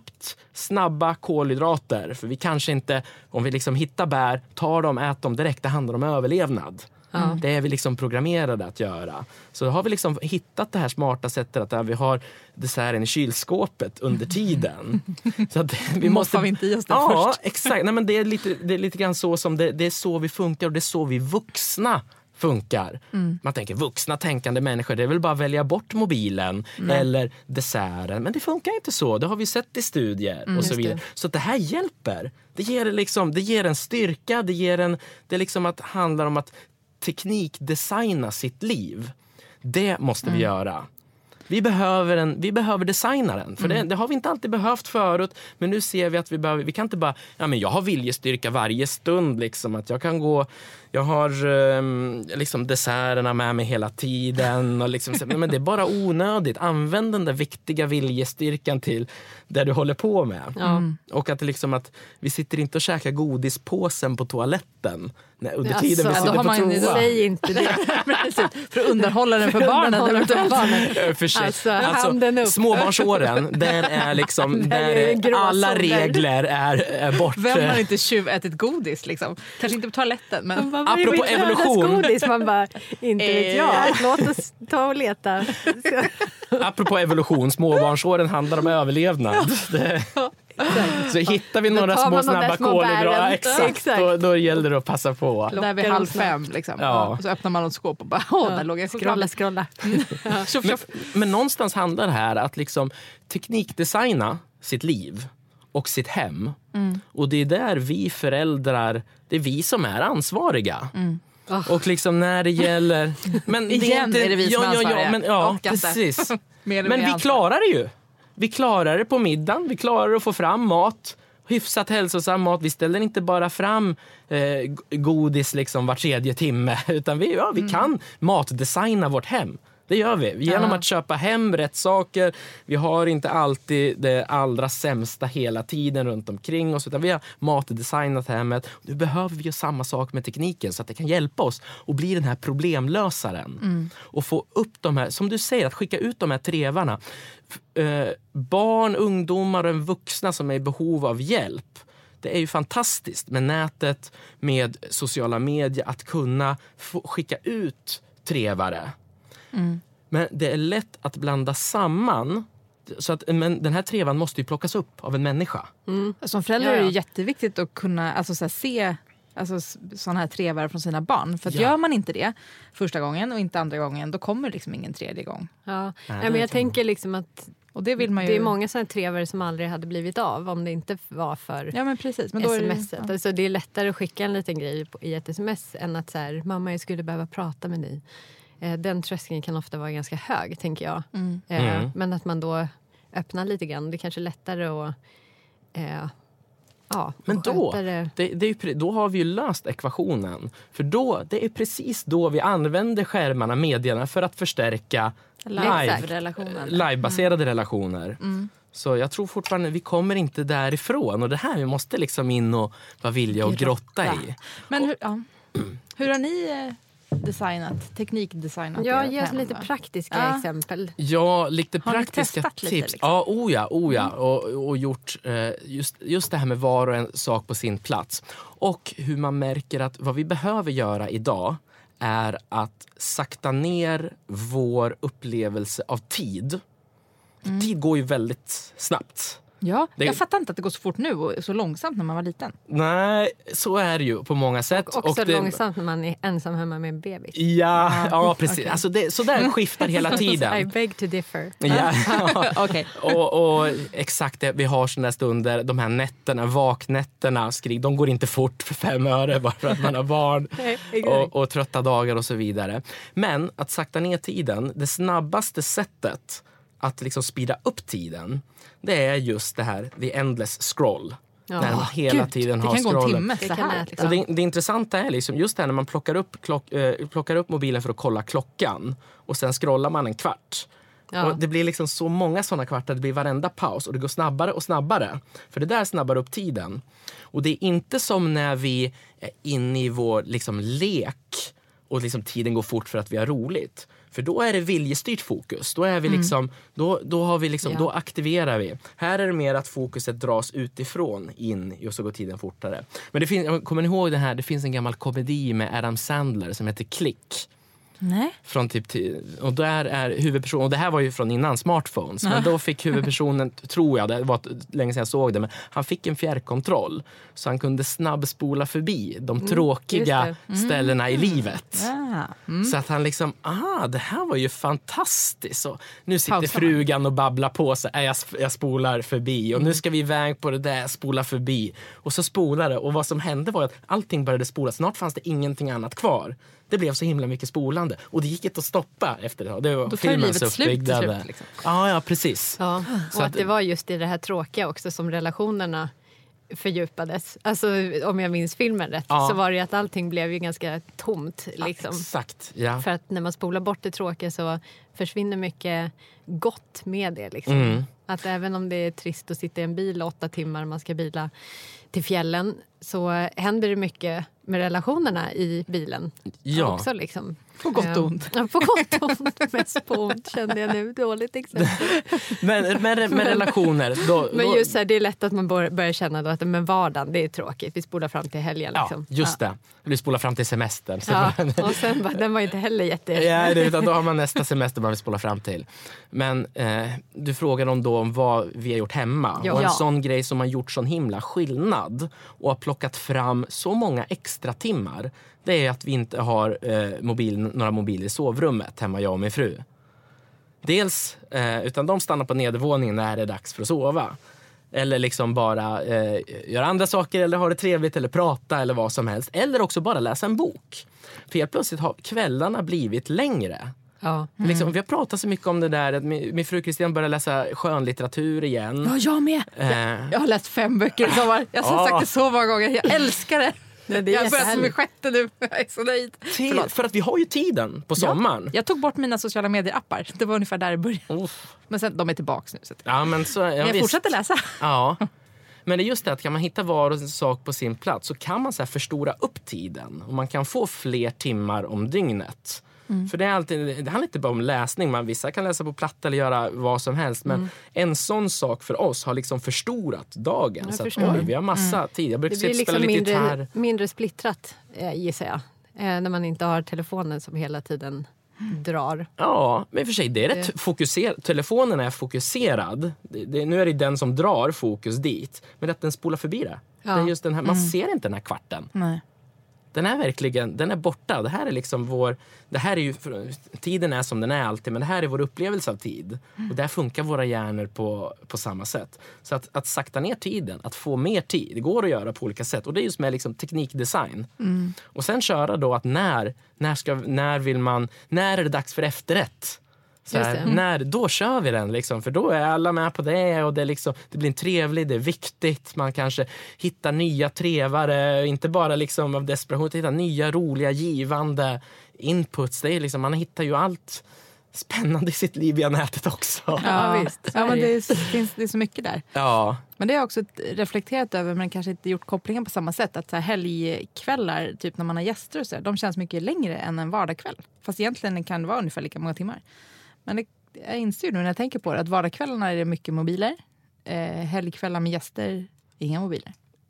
snabba kolhydrater, för vi kanske inte, om vi liksom hittar bär, tar dem, äter dem direkt, det handlar om överlevnad. Det är vi liksom programmerade att göra. Så har vi liksom hittat det här smarta sättet att vi har desserten i kylskåpet under tiden. Så att vi måste inte i oss det först. först. Exakt. Nej, men det är lite grann så som det är så vi funkar, och det är så vi vuxna funkar. Man tänker vuxna tänkande människor, det är väl bara att välja bort mobilen eller desserten, men det funkar inte så. Det har vi sett i studier och så vidare. Så att det här hjälper. Det ger en styrka, det är liksom att handlar om att teknikdesigna sitt liv. Det måste vi göra. Vi behöver designaren, för det har vi inte alltid behövt förut, men nu ser vi att vi kan inte bara, men jag har viljestyrka varje stund liksom, att jag kan gå, jag har liksom desserterna med mig hela tiden och liksom, men det är bara onödigt. Använd den där viktiga viljestyrkan till det du håller på med. Och att liksom att vi sitter inte och käkar godispåsen på toaletten under tiden vi sitter på toa. Säg inte det. För att underhålla den för barnen. Alltså, småbarnsåren, där är liksom där alla regler är bort. Vem har inte tjuvätit godis liksom? Kanske inte på toaletten, men apropå evolution. Godis, man bara, inte vet jag. Låt oss ta och leta. Apropå evolution, småbarnsåren handlar om överlevnad. Så hittar vi några små snabba kolhydrater, exakt. Då gäller det att passa på. Där vid 4:30 liksom. Ja. Och så öppnar man något skåp och bara, där låg en Scrolla. Men någonstans handlar det här att liksom teknikdesigna sitt liv och sitt hem. Och det är där vi föräldrar, det är vi som är ansvariga. Och liksom när det gäller... Men det igen är det vi som är ansvariga. Ja, precis. Men vi klarar det ju. Vi klarar det på middagen. Vi klarar att få fram mat. Hyfsat hälsosam mat. Vi ställer inte bara fram godis liksom var 3:e timme. Utan vi kan matdesigna vårt hem. Det gör vi. Genom att köpa hem rätt saker. Vi har inte alltid det allra sämsta hela tiden runt omkring oss. Utan vi har matdesignat hemmet. Nu behöver vi göra samma sak med tekniken. Så att det kan hjälpa oss att bli den här problemlösaren. Och få upp de här, som du säger, att skicka ut de här trevarna. Barn, ungdomar och vuxna som är i behov av hjälp. Det är ju fantastiskt med nätet, med sociala medier. Att kunna skicka ut trevare. Men det är lätt att blanda samman. Så att, men den här trevan måste ju plockas upp av en människa. Som förälder är det jätteviktigt att kunna se sådana här trevar från sina barn. För att gör man inte det första gången och inte andra gången, då kommer liksom ingen tredje gång. Men jag tänker liksom att och det vill man ju... det är många sådana trevare som aldrig hade blivit av om det inte var för men precis. Men då smset. Alltså, det är lättare att skicka en liten grej i ett sms än att så här, mamma, jag skulle behöva prata med dig. Den tröskeln kan ofta vara ganska hög, tänker jag. Men att man då öppnar lite grann. Det är kanske lättare att... men då har vi ju löst ekvationen. För det är precis då vi använder skärmarna, medierna, för att förstärka live-baserade relationer. Så jag tror fortfarande vi kommer inte därifrån. Och det här vi måste liksom in och vara villiga och grotta i. Men hur har ni... teknikdesignat? Ge oss lite praktiska exempel. Ja, lite praktiska tips. Lite, liksom? Ja. Och gjort just det här med var och en sak på sin plats. Och hur man märker att vad vi behöver göra idag är att sakta ner vår upplevelse av tid. Tid går ju väldigt snabbt. Ja, jag fattar inte att det går så fort nu och så långsamt när man var liten. Nej, så är det ju på många sätt. Och också långsamt när man är ensam hemma med en bebis. Ja, precis. Okay. Alltså så där skiftar hela tiden. I beg to differ. Ja. Okay. Och exakt det, vi har sådana stunder, de här nätterna, vaknätterna, de går inte fort för 5 öre bara för att man har barn. och trötta dagar och så vidare. Men att sakta ner tiden, det snabbaste sättet att liksom speeda upp tiden, det är just det här, the endless scroll. När man hela tiden har scrollen. Det kan gå en timme så här. Liksom. Det intressanta är liksom just det här när man plockar upp mobilen för att kolla klockan och sen scrollar man en kvart. Och det blir liksom så många sådana kvartar, det blir varenda paus och det går snabbare och snabbare. För det där snabbar upp tiden. Och det är inte som när vi är inne i vår liksom lek och liksom tiden går fort för att vi har roligt. För då är det viljestyrt fokus. Då är vi liksom, då har vi liksom, då aktiverar vi. Här är det mer att fokuset dras utifrån in och så går tiden fortare. Men det finns, kommer ni ihåg det här? Det finns en gammal komedi med Adam Sandler som heter Click. Nej. Från och där är huvudpersonen, och det här var ju från innan smartphones, men då fick huvudpersonen, tror jag, det var länge sedan jag såg det, men han fick en fjärrkontroll så han kunde snabbspola förbi de tråkiga ställena i livet. Så att han liksom, det här var ju fantastiskt. Och nu sitter frugan och babblar på sig, jag spolar förbi och nu ska vi iväg på det där, spola förbi. Och så spolade, och vad som hände var att allting började spola, snart fanns det ingenting annat kvar. Det blev så himla mycket spolande. Och det gick inte att stoppa efter det. Det var då tar livet slut liksom. Ja, precis. Ja. Och att det var just i det här tråkiga också som relationerna fördjupades. Alltså om jag minns filmen rätt så var det att allting blev ju ganska tomt. Liksom. Exakt, ja. För att när man spolar bort det tråkiga så försvinner mycket gott med det. Liksom. Att även om det är trist att sitta i en bil 8 timmar, man ska bila till fjällen, så händer det mycket med relationerna i bilen. Ja. Också, liksom. På gott och ont. Ja, på gott och ont. Mest på ont kände jag nu. Dåligt exempel. Men relationer. Men just så här, det är lätt att man börjar känna då att men vardagen, det är tråkigt. Vi spolar fram till helgen. Liksom. Ja, just det. Vi spolar fram till semestern. Ja, och sen den var inte heller Ja, utan då har man nästa semester man vill spola fram till. Men du frågar om vad vi har gjort hemma. Ja. Och en sån grej som har gjort sån himla skillnad och har plockat fram så många extra timmar, det är att vi inte har några mobiler i sovrummet hemma, jag och min fru. Dels, utan de stannar på nedervåningen när det är dags för att sova. Eller liksom bara göra andra saker eller ha det trevligt eller prata eller vad som helst. Eller också bara läsa en bok. För helt plötsligt har kvällarna blivit längre. Ja. Liksom, vi har pratat så mycket om det där att min fru Christian börjar läsa skönlitteratur igen. Ja, jag med. Jag har läst 5 böcker i sommar. Jag har sagt det så många gånger. Jag älskar det. Jag börjar som 6 nu. Jag är så nöjd. För att vi har ju tiden på sommaren. Jag tog bort mina sociala medier-appar. Det var ungefär där det började. Men sen, de är tillbaka nu. Så men jag fortsätter läsa. Ja. Men det är just det att kan man hitta var och sak på sin plats så kan man så här förstora upp tiden. Och man kan få fler timmar om dygnet. För det handlar inte bara om läsning. Vissa kan läsa på platta eller göra vad som helst. Men en sån sak för oss har liksom förstorat dagen. Så att, vi har massa tid. Jag brukar det blir spela liksom lite mindre splittrat, gissar jag. När man inte har telefonen som hela tiden drar. Ja, men för sig det är rätt fokuserat. Telefonen är fokuserad. Nu är det den som drar fokus dit. Men att den spolar förbi det. Ja. Det är just den här, man ser inte den här kvarten. Nej. Den är verkligen, den är borta. Det här är liksom tiden är som den är alltid, men det här är vår upplevelse av tid. Och där funkar våra hjärnor på samma sätt. Så att sakta ner tiden, att få mer tid, det går att göra på olika sätt. Och det är just med liksom teknikdesign. Och sen köra då att när är det dags för efterrätt? Så här, då kör vi den liksom, för då är alla med på det och det blir en trevlig, det är viktigt, man kanske hittar nya trevare, inte bara liksom av desperation, hitta nya roliga givande inputs. Det är liksom, man hittar ju allt spännande i sitt liv via nätet också. Ja, visst. Ja, men det är så mycket där. Ja. Men det har jag också reflekterat över, men kanske inte gjort kopplingen på samma sätt. Att så här helgkvällar, typ när man har gäster och så, de känns mycket längre än en vardagskväll. Fast egentligen kan det vara ungefär lika många timmar. Men jag inser ju nu när jag tänker på det att vardagskvällarna är det mycket mobiler. Helgkvällar med gäster, inga mobiler.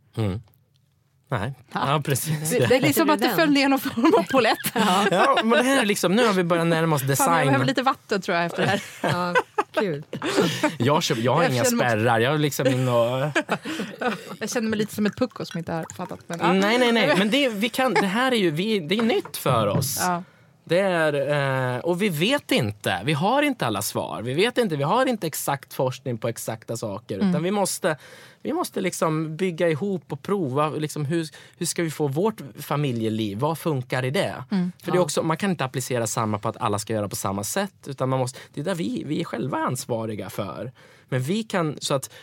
Nej, ja precis. Det är liksom att det föll ner någon form av polett. Ja, men det här är liksom, nu har vi börjat närma oss design. Jag behöver lite vatten tror jag efter det här. Ja, kul. Jag har inga spärrar. Jag liksom in och... Jag känner mig lite som ett pucko som inte har fattat. Men, Nej. Men det här är ju, det är nytt för oss. Ja. Det är, och vi vet inte. Vi har inte alla svar. Vi har inte exakt forskning på exakta saker. Utan vi måste liksom bygga ihop och prova. Liksom hur ska vi få vårt familjeliv? Vad funkar i det? För det är också, man kan inte applicera samma på att alla ska göra på samma sätt. Utan det är där vi är själva ansvariga för. Men vi kan, så att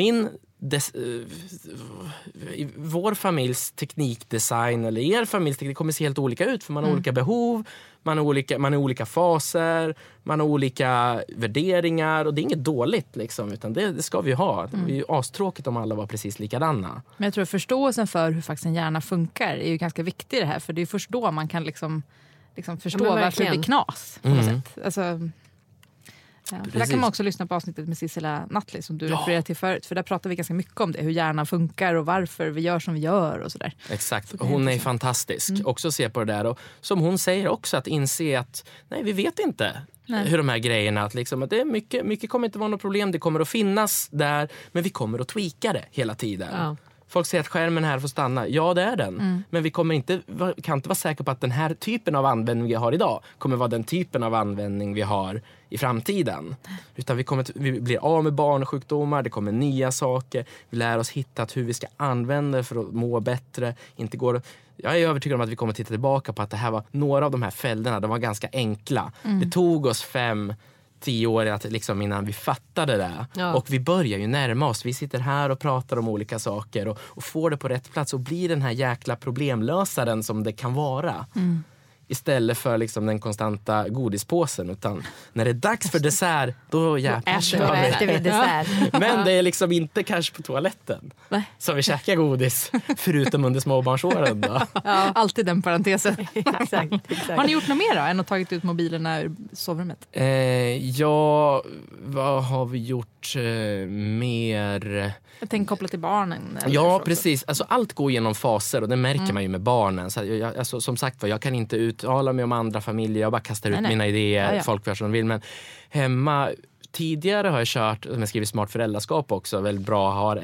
vår familjs teknikdesign eller er familjs teknik kommer se helt olika ut, för man har olika behov, man är olika faser, man har olika värderingar, och det är inget dåligt liksom, utan det ska vi ha. Det är ju astråkigt om alla var precis likadana. Men jag tror förståelsen för hur faktiskt en hjärna funkar är ju ganska viktig det här, för det är först då man kan liksom förstå varför det blir knas på något sätt. Alltså, där kan man också lyssna på avsnittet med Sissela Nattli som du refererade till förut. För där pratar vi ganska mycket om det. Hur hjärnan funkar och varför vi gör som vi gör och sådär. Exakt. Så hon är fantastisk. Också se på det där. Och som hon säger också, att inse att vi vet inte hur de här grejerna. Att det är mycket kommer inte vara något problem. Det kommer att finnas där. Men vi kommer att tweaka det hela tiden. Ja. Folk säger att skärmen här får stanna. Ja, det är den. Men vi kan inte vara säkra på att den här typen av användning vi har idag kommer vara den typen av användning vi har i framtiden. Utan vi blir av med barnsjukdomar, det kommer nya saker. Vi lär oss hitta hur vi ska använda det för att må bättre. Jag är övertygad om att vi kommer att titta tillbaka på att det här var några av de här fällorna, de var ganska enkla. Det tog oss 5-10 år innan vi fattade det. Ja. Och vi börjar ju närma oss. Vi sitter här och pratar om olika saker och får det på rätt plats och blir den här jäkla problemlösaren som det kan vara. istället för liksom den konstanta godispåsen. Utan när det är dags för dessert, då äter vi dessert. Men det är liksom inte kanske på toaletten som vi käkar godis, förutom under småbarnsåren då. Ja, alltid den parentesen. Exakt. Har ni gjort något mer då än att tagit ut mobilerna ur sovrummet? Ja, vad har vi gjort mer? Jag tänker koppla till barnen. Ja, precis. Alltså, allt går genom faser och det märker man ju med barnen. Så alltså, som sagt, jag kan inte uttala mig om andra familjer. Jag bara kastar ut mina idéer. Ja. Folk gör som de vill. Men hemma, tidigare har jag kört, som jag skriver smart föräldraskap också, väldigt bra,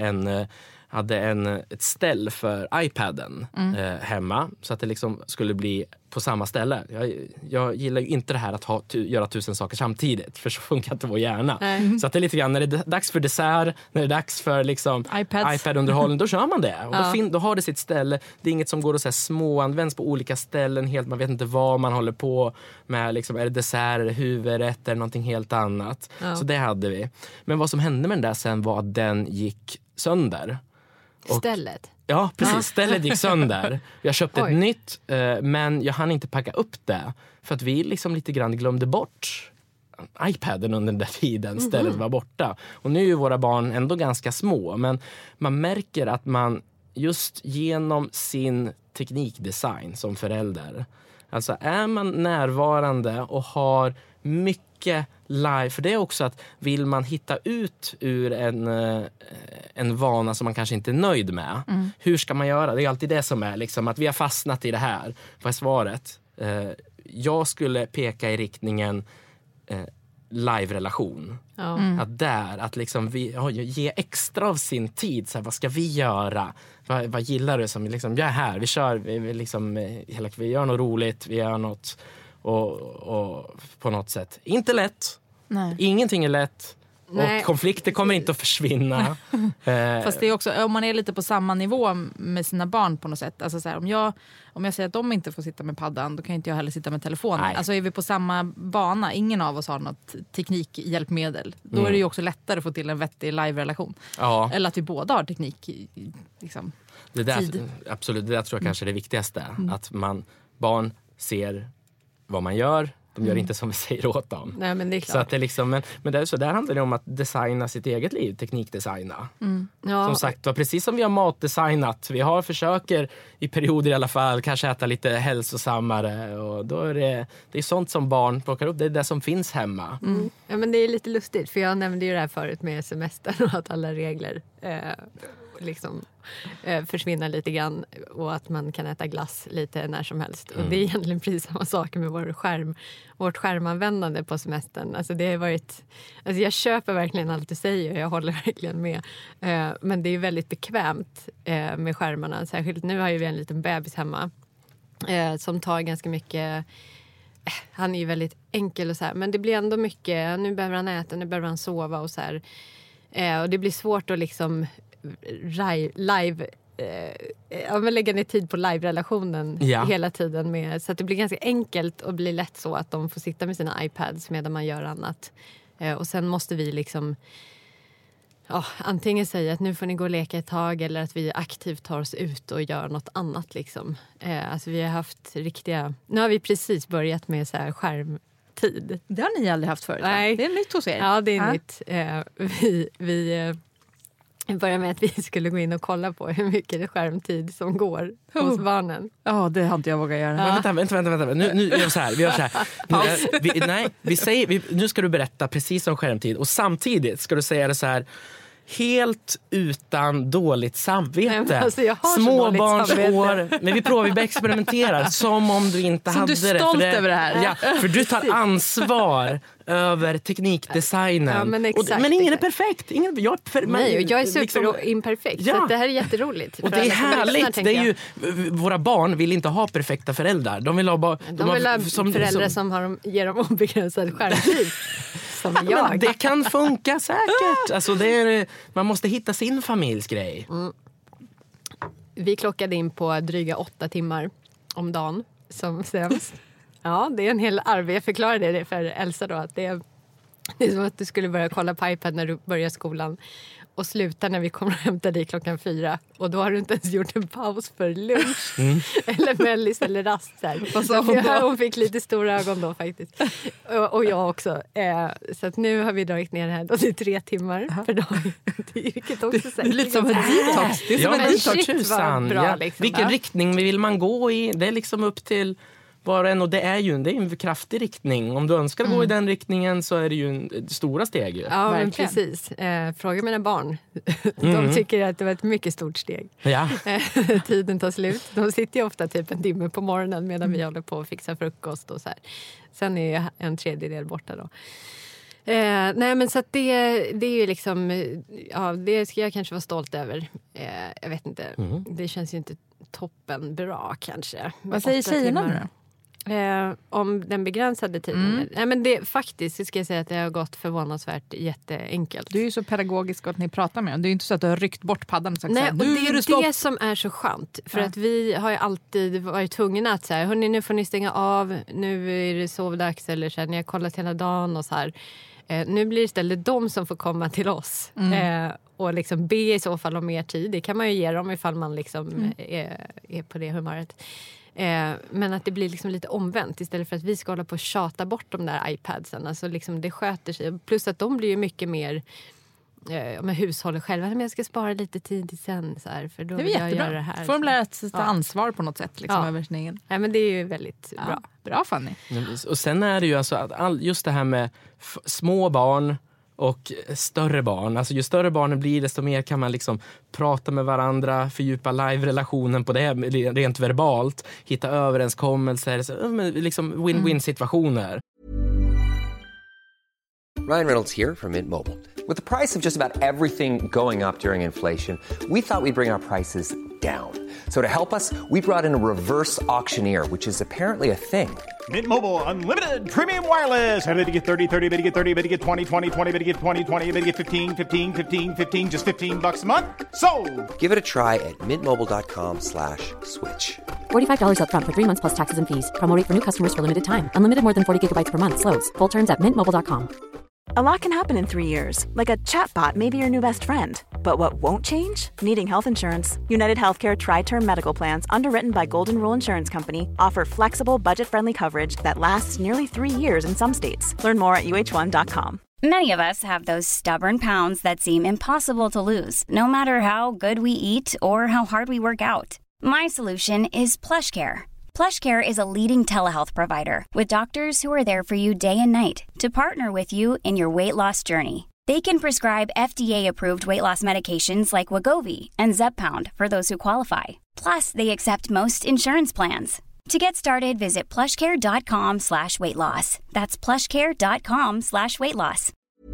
hade ett ställ för iPaden hemma. Så att det liksom skulle bli på samma ställe. Jag gillar ju inte det här att göra 1000 saker samtidigt. För så funkar inte vår hjärna. Så att det är lite grann, när det är dags för dessert, när det är dags för liksom iPad-underhållning, då kör man det. Och då har det sitt ställe. Det är inget som går att småanvänds på olika ställen. Helt, man vet inte vad man håller på med. Liksom, är det dessert, är det huvudrätt, eller någonting helt annat. Så det hade vi. Men vad som hände med den där sen var att den gick sönder. Stället? Ja, precis. Stället gick sönder. Jag köpte ett nytt, men jag hann inte packa upp det. För att vi liksom lite grann glömde bort iPaden under den där tiden. Stället var borta. Och nu är ju våra barn ändå ganska små. Men man märker att man just genom sin teknikdesign som förälder. Alltså är man närvarande och har mycket live, för det är också att vill man hitta ut ur en vana som man kanske inte är nöjd med, hur ska man göra? Det är alltid det som är liksom, att vi har fastnat i det här. Vad är svaret? Jag skulle peka i riktningen live-relation. Att liksom ge extra av sin tid. Så här, vad ska vi göra? Vad gillar du? Som liksom, jag är här, vi kör, vi gör något roligt, vi gör något och på något sätt. Inte lätt. Nej. Ingenting är lätt. Nej. Och konflikter kommer inte att försvinna. Fast det är också, om man är lite på samma nivå med sina barn på något sätt. Alltså så här, om jag säger att de inte får sitta med paddan, då kan inte jag heller sitta med telefonen. Nej. Alltså är vi på samma bana, ingen av oss har något teknikhjälpmedel. Då är det ju också lättare att få till en vettig live-relation. Ja. Eller att vi båda har teknik liksom, det där, absolut, det där tror jag kanske är det viktigaste. Att barn ser vad man gör. De gör inte som vi säger åt dem. Nej, men det är klart. Så att det liksom, men det är så där handlar det om att designa sitt eget liv, teknikdesigna. Ja. Som sagt, precis som vi har matdesignat. Vi försöker i perioder i alla fall kanske äta lite hälsosammare, och då är det är sånt som barn plockar upp. Det är det som finns hemma. Ja, men det är lite lustigt, för jag nämnde ju det här förut med semestern och att alla regler liksom försvinna lite grann, och att man kan äta glass lite när som helst. Och det är egentligen precis samma sak med vårt skärmanvändande på semestern. Alltså det har varit, alltså jag köper verkligen allt du säger och jag håller verkligen med. Men det är väldigt bekvämt med skärmarna. Särskilt nu har ju vi en liten bebis hemma som tar ganska mycket. Han är ju väldigt enkel och så här, men det blir ändå mycket, nu behöver han äta, nu behöver han sova och så här. Och det blir svårt att liksom lägga ner tid på live-relationen hela tiden så att det blir ganska enkelt och blir lätt så att de får sitta med sina iPads medan man gör annat. Och sen måste vi liksom antingen säga att nu får ni gå och leka ett tag, eller att vi aktivt tar oss ut och gör något annat liksom. Alltså vi har haft nu har vi precis börjat med så här skärmtid. Det har ni aldrig haft förut. Nej. Det är nytt hos er. Ja, det är nytt. Vi började med att vi skulle gå in och kolla på hur mycket skärmtid som går hos barnen. Ja, det hade jag vågat göra. Men vänta. Nu gör vi så här. Vi gör så här. Nu ska du berätta precis om skärmtid. Och samtidigt ska du säga det så här. Helt utan dåligt samvete. Nej, alltså Småbarnsår. Men vi experimenterar som om du inte hade det. Som du är stolt över det här. Ja, för du tar ansvar över teknikdesignen. Ja, men ingen är perfekt. Jag är superimperfekt. Ja. Så det här är jätteroligt. Och det är härligt. Det är ju, våra barn vill inte ha perfekta föräldrar. De vill ha föräldrar som ger dem obegränsad skärmtid. Som jag. Men det kan funka säkert. Alltså man måste hitta sin familjsgrej. Vi klockade in på dryga 8 timmar om dagen som sämst. Ja, det är en hel arv. Jag förklarade det för Elsa då, att det är som att du skulle börja kolla på iPad när du börjar skolan. och slutar när vi kommer och hämtar dig 4:00. Och då har du inte ens gjort en paus för lunch. Eller mellis eller rast. Hon fick lite stora ögon då faktiskt. Och jag också. Så att nu har vi dragit ner det här till 3 timmar per dag. Vilket också det är lite som en detox. Det är som en detox. Vilken riktning vill man gå i? Det är liksom upp till var och en. Och det är ju en kraftig riktning. Om du önskar gå i den riktningen så är det ju en stora steg. Ju. Ja, men precis. Fråga mina barn. De tycker att det var ett mycket stort steg. Ja. Tiden tar slut. De sitter ju ofta typ en timme på morgonen medan vi håller på att fixa frukost och så här. Sen är en 1/3 borta då. Nej, men så att det är ju liksom, ja, det ska jag kanske vara stolt över. Jag vet inte, det känns ju inte toppen bra kanske. Vad säger tjejerna nu då? Om den begränsade tiden. Nej, men det faktiskt ska jag säga att det har gått förvånansvärt jätteenkelt. Du är ju så pedagogisk att ni pratar med. Det är ju inte så att du har ryckt bort paddan och sagt nej, nu det är det som är så skönt. För att vi har ju alltid varit tvungna att säga, hörni, nu får ni stänga av, nu är det sovdags eller så här, ni har kollat hela dagen och så här. Nu blir det istället de som får komma till oss och liksom be i så fall om mer tid. Det kan man ju ge dem ifall man liksom är på det humöret. Men att det blir liksom lite omvänt istället för att vi ska hålla på och tjata bort de där iPadsen. Alltså liksom det sköter sig. Plus att de blir ju mycket mer med hushållet själva. Men jag ska spara lite tid sen så här, för då det är vill jag jättebra. göra det här. Får de lära sig ta ansvar på något sätt liksom, över sin egen. Ja, men det är ju väldigt bra. Bra, Fanny. Och sen är det ju alltså att just det här med små barn och större barn. Alltså ju större barnen blir desto mer kan man liksom prata med varandra, fördjupa live-relationen på det rent verbalt, hitta överenskommelser, liksom win-win situationer. Ryan Reynolds here from Mint Mobile. With the price of just about everything going up during inflation, we thought we'd bring our prices down. So to help us, we brought in a reverse auctioneer, which is apparently a thing. Mint Mobile Unlimited Premium Wireless. How to get 30, 30, bit to get 30, bit to get 20, 20, 20, bit to get 20, 20, bit to get 15, 15, 15, 15, just $15 a month? Sold! Give it a try at mintmobile.com/switch. $45 up front for 3 months plus taxes and fees. Promo rate for new customers for limited time. Unlimited more than 40 gigabytes per month. Slows full terms at mintmobile.com. A lot can happen in 3 years, like a chatbot may be your new best friend. But what won't change? Needing health insurance. United Healthcare Tri-Term Medical Plans, underwritten by Golden Rule Insurance Company, offer flexible, budget-friendly coverage that lasts nearly 3 years in some states. Learn more at uh1.com. Many of us have those stubborn pounds that seem impossible to lose, no matter how good we eat or how hard we work out. My solution is PlushCare. PlushCare is a leading telehealth provider with doctors who are there for you day and night to partner with you in your weight loss journey. They can prescribe FDA-approved weight loss medications like Wegovy and Zepbound for those who qualify. Plus, they accept most insurance plans. To get started, visit plushcare.com/weightloss. That's plushcare.com/weightloss.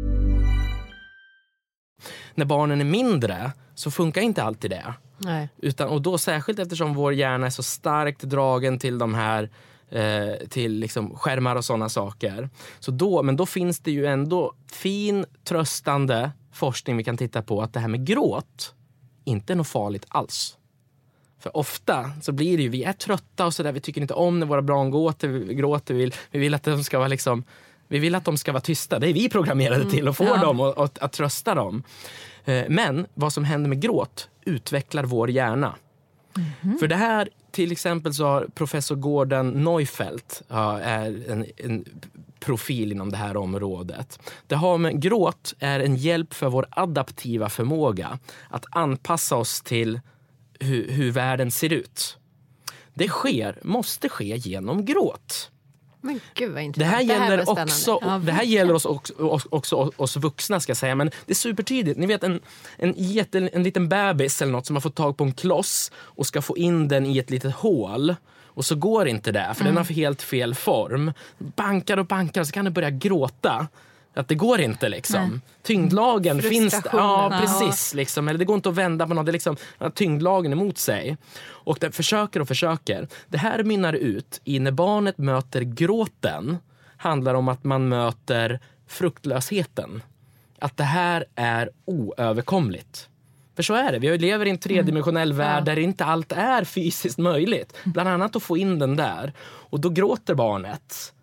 När barnen är mindre så funkar inte alltid det. Nej. Och då särskilt eftersom vår hjärna är så starkt dragen till de här till liksom skärmar och sådana saker. Men då finns det ju ändå fin, tröstande forskning vi kan titta på att det här med gråt inte är något farligt alls. För ofta så blir det ju, vi är trötta och sådär, vi tycker inte om när våra barn gråter, vi vill att de ska vara liksom, vi vill att de ska vara tysta. Det är vi programmerade till att få dem och att trösta dem. Men vad som händer med gråt utvecklar vår hjärna. För det här, till exempel så har professor Gordon Neufeld är en profil inom det här området. Det har med gråt är en hjälp för vår adaptiva förmåga att anpassa oss till hur världen ser ut. Det måste ske genom gråt. Men gud vad intressant. Det här gäller också oss vuxna ska jag säga, men det är supertydligt. Ni vet en liten bebis eller något som har fått tag på en kloss och ska få in den i ett litet hål. Och så går inte det, för den har helt fel form. Bankar och så kan den börja gråta. Att det går inte liksom. Tyngdlagen finns där. Ja, precis. Liksom. Eller det går inte att vända på något. Det är liksom tyngdlagen emot sig. Och den försöker. Det här mynnar ut i när barnet möter gråten. Handlar om att man möter fruktlösheten. Att det här är oöverkomligt. För så är det. Vi lever i en tredimensionell värld där inte allt är fysiskt möjligt. Bland annat att få in den där. Och då gråter barnet.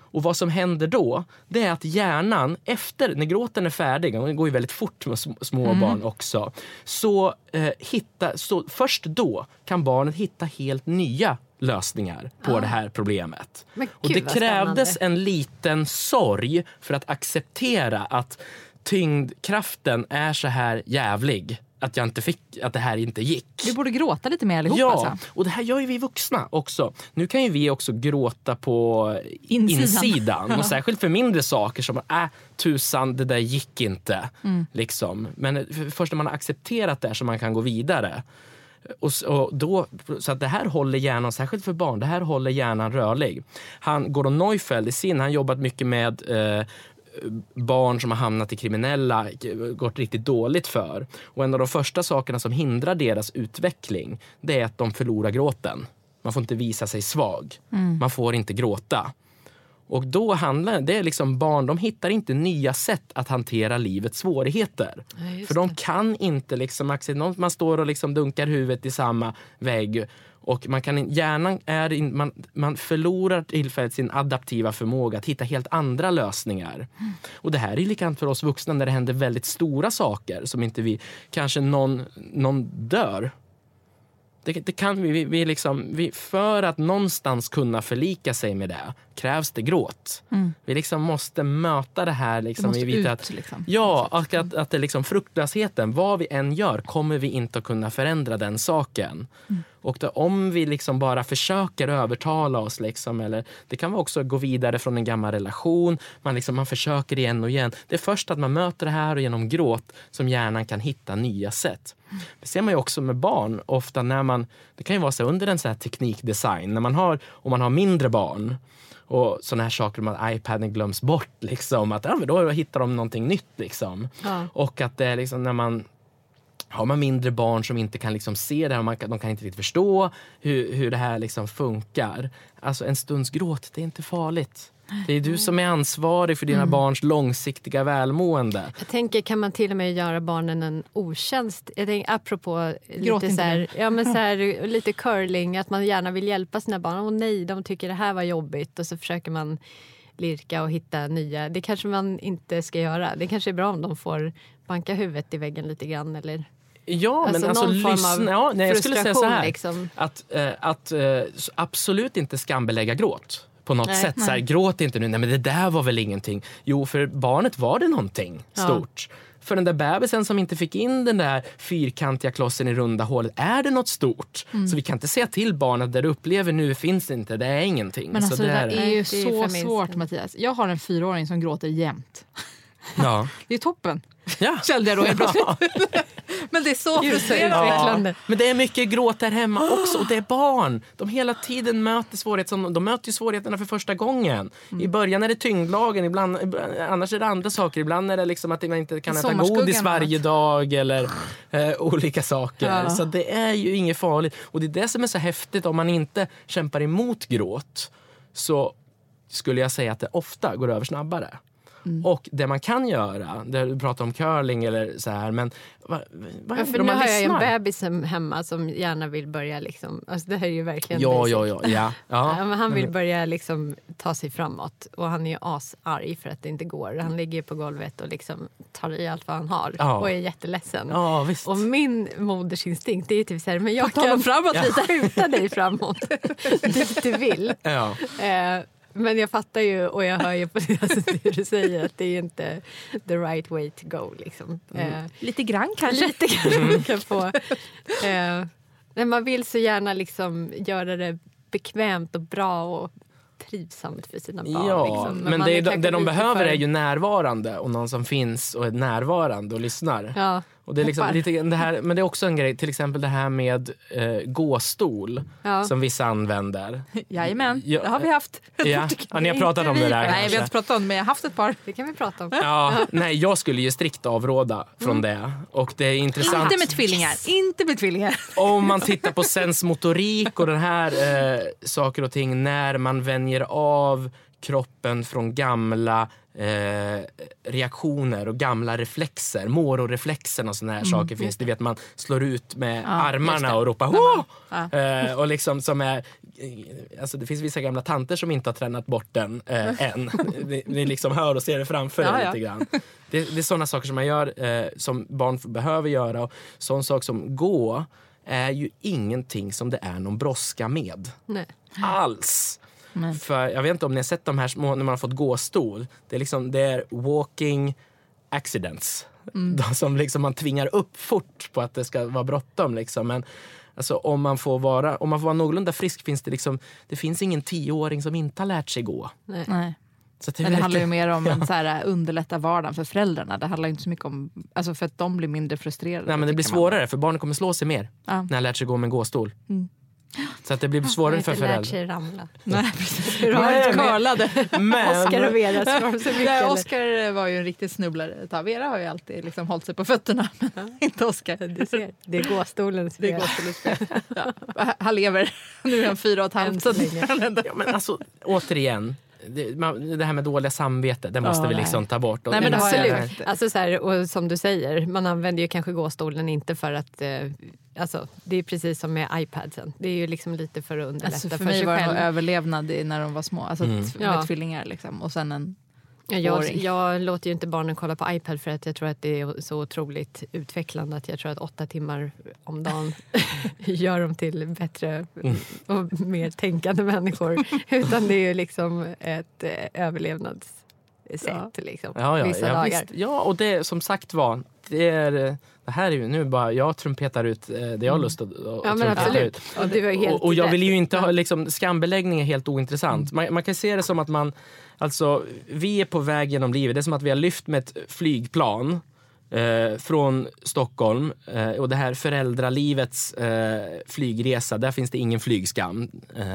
Och vad som händer då, det är att hjärnan efter, när gråten är färdig, och det går ju väldigt fort med små barn också, så först då kan barnet hitta helt nya lösningar på det här problemet. Och det krävdes en liten sorg för att acceptera att tyngdkraften är så här jävlig. Att det här inte gick. Vi borde gråta lite mer allihopa. Ja, alltså. Och det här gör ju vi vuxna också. Nu kan ju vi också gråta på insidan. Och särskilt för mindre saker som tusan, det där gick inte. Liksom. Men först när man har accepterat det så man kan gå vidare. Och då, så att det här håller hjärnan, särskilt för barn, det här håller hjärnan rörlig. Gordon Neufeld han jobbat mycket med barn som har hamnat i kriminella, gått riktigt dåligt för. Och en av de första sakerna som hindrar deras utveckling, det är att de förlorar gråten. Man får inte visa sig svag. Man får inte gråta. Och då handlar det liksom barn, de hittar inte nya sätt att hantera livets svårigheter. Ja, för de kan inte liksom, man står och liksom dunkar huvudet i samma vägg. Och man förlorar tillfället sin adaptiva förmåga att hitta helt andra lösningar. Och det här är likadant för oss vuxna när det händer väldigt stora saker som inte vi, kanske någon dör. Det kan vi för att någonstans kunna förlika sig med det krävs det gråt. Vi liksom måste möta det här liksom, det måste ut, liksom. Ja, att det liksom fruktlösheten, vad vi än gör kommer vi inte att kunna förändra den saken. Och då, om vi liksom bara försöker övertala oss liksom, eller det kan vara också gå vidare från en gammal relation, man försöker igen och igen. Det är först att man möter det här och genom gråt som hjärnan kan hitta nya sätt. Det ser man ju också med barn ofta det kan ju vara så under en sån här teknikdesign när man har mindre barn och såna här saker med att iPaden glöms bort liksom, att då hittar de någonting nytt liksom. Och att det är liksom när har man mindre barn som inte kan liksom se det här, de kan inte riktigt förstå hur det här liksom funkar. Alltså en stunds gråt, det är inte farligt. Det är du som är ansvarig för dina barns långsiktiga välmående. Jag tänker, kan man till och med göra barnen en otjänst? Jag tänker apropå lite så här, lite curling, att man gärna vill hjälpa sina barn. Och nej, de tycker det här var jobbigt och så försöker man lirka och hitta nya. Det kanske man inte ska göra. Det kanske är bra om de får banka huvudet i väggen lite grann eller... Ja, men alltså lyssna. Ja, nej, jag skulle säga så här liksom. att absolut inte skambelägga gråt på något sätt. Så här, gråt inte nu, nej men det där var väl ingenting. Jo, för barnet var det någonting stort. För den där bebisen som inte fick in den där fyrkantiga klossen i runda hålet, är det något stort? Så vi kan inte säga till barnet där du upplever nu finns inte, det är ingenting. Men så alltså det är ju så svårt, Mattias. Jag har en 4-åring som gråter jämt. Ja. Det är toppen. Ja. Kände jag då men det är så frustrerande. Men det är mycket gråt där hemma också. Och det är barn. De hela tiden möter svårigheter. De möter ju svårigheterna för första gången. I början är det tyngdlagen. Ibland, annars är det andra saker. Ibland är det liksom att man inte kan äta godis varje dag. Eller olika saker. Ja. Så det är ju inget farligt. Och det är det som är så häftigt. Om man inte kämpar emot gråt, så skulle jag säga att det ofta går över snabbare. Och det man kan göra, där du pratar om curling eller så här, men för nu har jag en bebis hemma som gärna vill börja liksom, alltså det här är ju verkligen ja. Men han vill börja liksom ta sig framåt och han är ju asarg för att det inte går. Han ligger på golvet och liksom tar i allt vad han har och är jätteledsen. Ja, visst. Och min modersinstinkt är ju typ så här, men jag kan skjuta dig framåt dit du vill. Ja. Men jag fattar ju och jag hör ju på det du säger att det är inte the right way to go liksom. Lite grann kanske. Lite grann kan få. Men man vill så gärna liksom göra det bekvämt och bra och trivsamt för sina barn. Ja, liksom. men det de behöver är ju närvarande och någon som finns och är närvarande och lyssnar. Ja. Och det är liksom lite det här, men det är också en grej, till exempel det här med gåstol som vissa använder. Jajamän, det har vi haft. Ja, ni har pratat om det där. Nej, vi har inte pratat om det, men jag har haft ett par. Det kan vi prata om. Ja, nej, jag skulle ju strikt avråda från det. Och det är intressant. Inte med tvillingar. Om man tittar på sensmotorik och den här saker och ting, när man vänjer av kroppen från gamla reaktioner och gamla reflexer. Mororeflexen och såna här saker finns. Det vet man slår ut med armarna och ropar och liksom som är alltså det finns vissa gamla tanter som inte har tränat bort den än. Ni liksom hör och ser det framför er lite grann. Det är sådana saker som man gör som barn behöver göra, och sån sak som gå är ju ingenting som det är någon brådska med. Nej. Alls. För jag vet inte om ni har sett de här små när man har fått gåstol. Det är liksom det är walking accidents. Som liksom man tvingar upp fort på att det ska vara bråttom liksom. Men alltså om man får vara någorlunda frisk finns det liksom, det finns ingen 10-åring som inte har lärt sig gå. Nej. Så det handlar ju mer om en så här underlätta vardagen för föräldrarna. Det handlar inte så mycket om, alltså för att de blir mindre frustrerade. Nej, men det blir svårare för barnen kommer slå sig mer när jag lärt sig gå med en gåstol. Så att det blir svårare för föräldrar. Lärt sig ramla. Nej, precis. De har inte karlade. Oskar och Vera svarar så mycket. Oskar var ju en riktig snubblare. Vera har ju alltid liksom hållit sig på fötterna. Men inte Oskar. Det är gåstolens fel. Han lever. Nu är han 4,5. Ja, men alltså, återigen. Det här med dåliga samvete, det måste vi liksom ta bort. Nej, men absolut. Alltså så här, och som du säger, man använder ju kanske gåstolen inte för att alltså, det är precis som med iPadsen. Det är ju liksom lite för att underlätta alltså för för mig sig var själv. det överlevnad när de var små. Alltså med tvillingar liksom. Och sen en jag låter ju inte barnen kolla på iPad för att jag tror att det är så otroligt utvecklande att jag tror att 8 timmar om dagen gör dem till bättre och mer tänkande människor. Utan det är ju liksom ett överlevnadssätt liksom, vissa dagar. Visst. Ja, och det som sagt var, det här är ju nu bara, jag trumpetar ut det jag har lust att trumpeta ut. Och, det var helt och jag vill ju inte ha, liksom, skambeläggning är helt ointressant. Man kan se det som att man, alltså, vi är på väg genom livet. Det är som att vi har lyft med ett flygplan från Stockholm och det här föräldralivets flygresa, där finns det ingen flygskam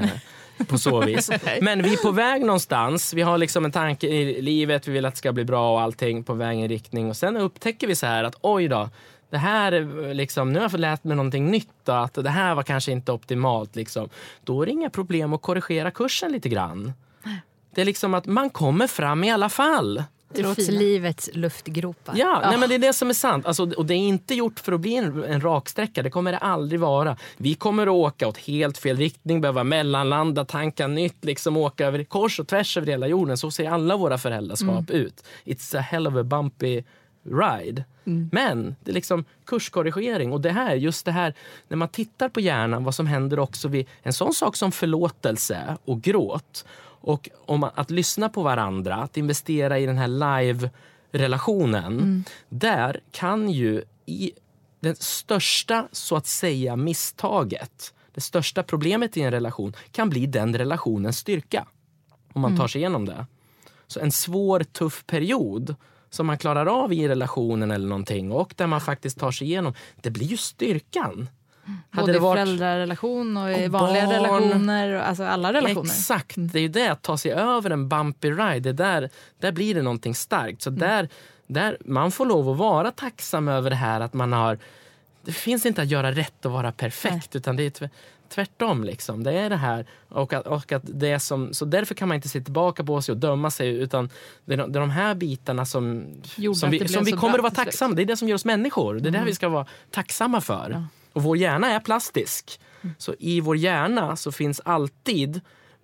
på så vis. Men vi är på väg någonstans, vi har liksom en tanke i livet, vi vill att det ska bli bra och allting på väg i riktning, och sen upptäcker vi så här att oj då, det här är liksom, nu har jag fått lärt mig någonting nytt, att det här var kanske inte optimalt liksom. Då är det inga problem att korrigera kursen lite grann. Det är liksom att man kommer fram i alla fall. Trots livets luftgropar. Ja, nej, men det är det som är sant. Alltså, och det är inte gjort för att bli en raksträcka. Det kommer det aldrig vara. Vi kommer att åka åt helt fel riktning, behöva mellanlanda, tanka nytt, liksom åka över kors och tvärs över hela jorden. Så ser alla våra föräldraskap ut. It's a hell of a bumpy ride. Men det är liksom kurskorrigering. Och det här, just det här, när man tittar på hjärnan, vad som händer också vid en sån sak som förlåtelse och gråt. Och om att lyssna på varandra, att investera i den här live-relationen, där kan ju i den största, så att säga, misstaget, det största problemet i en relation kan bli den relationens styrka. Om man tar sig igenom det. Så en svår, tuff period som man klarar av i relationen eller någonting, och där man faktiskt tar sig igenom, det blir ju styrkan. Både i föräldrarelation och i vanliga relationer, alltså alla relationer. Exakt, det är ju det, att ta sig över en bumpy ride, där blir det någonting starkt. Så där man får lov att vara tacksam över det här, att man har, det finns inte att göra rätt och vara perfekt, utan det är tvärtom liksom. Det är det här, och att det är som, så därför kan man inte se tillbaka på sig och döma sig, utan det är de här bitarna som vi kommer att vara tacksamma. Det är det som gör oss människor. Det är det vi ska vara tacksamma för. Ja. Och vår hjärna är plastisk. Så i vår hjärna så finns alltid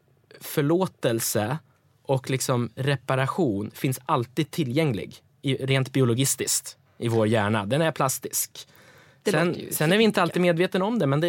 förlåtelse och liksom reparation finns alltid tillgänglig, rent biologistiskt, i vår hjärna. Den är plastisk. Sen är vi inte alltid medvetna om det, men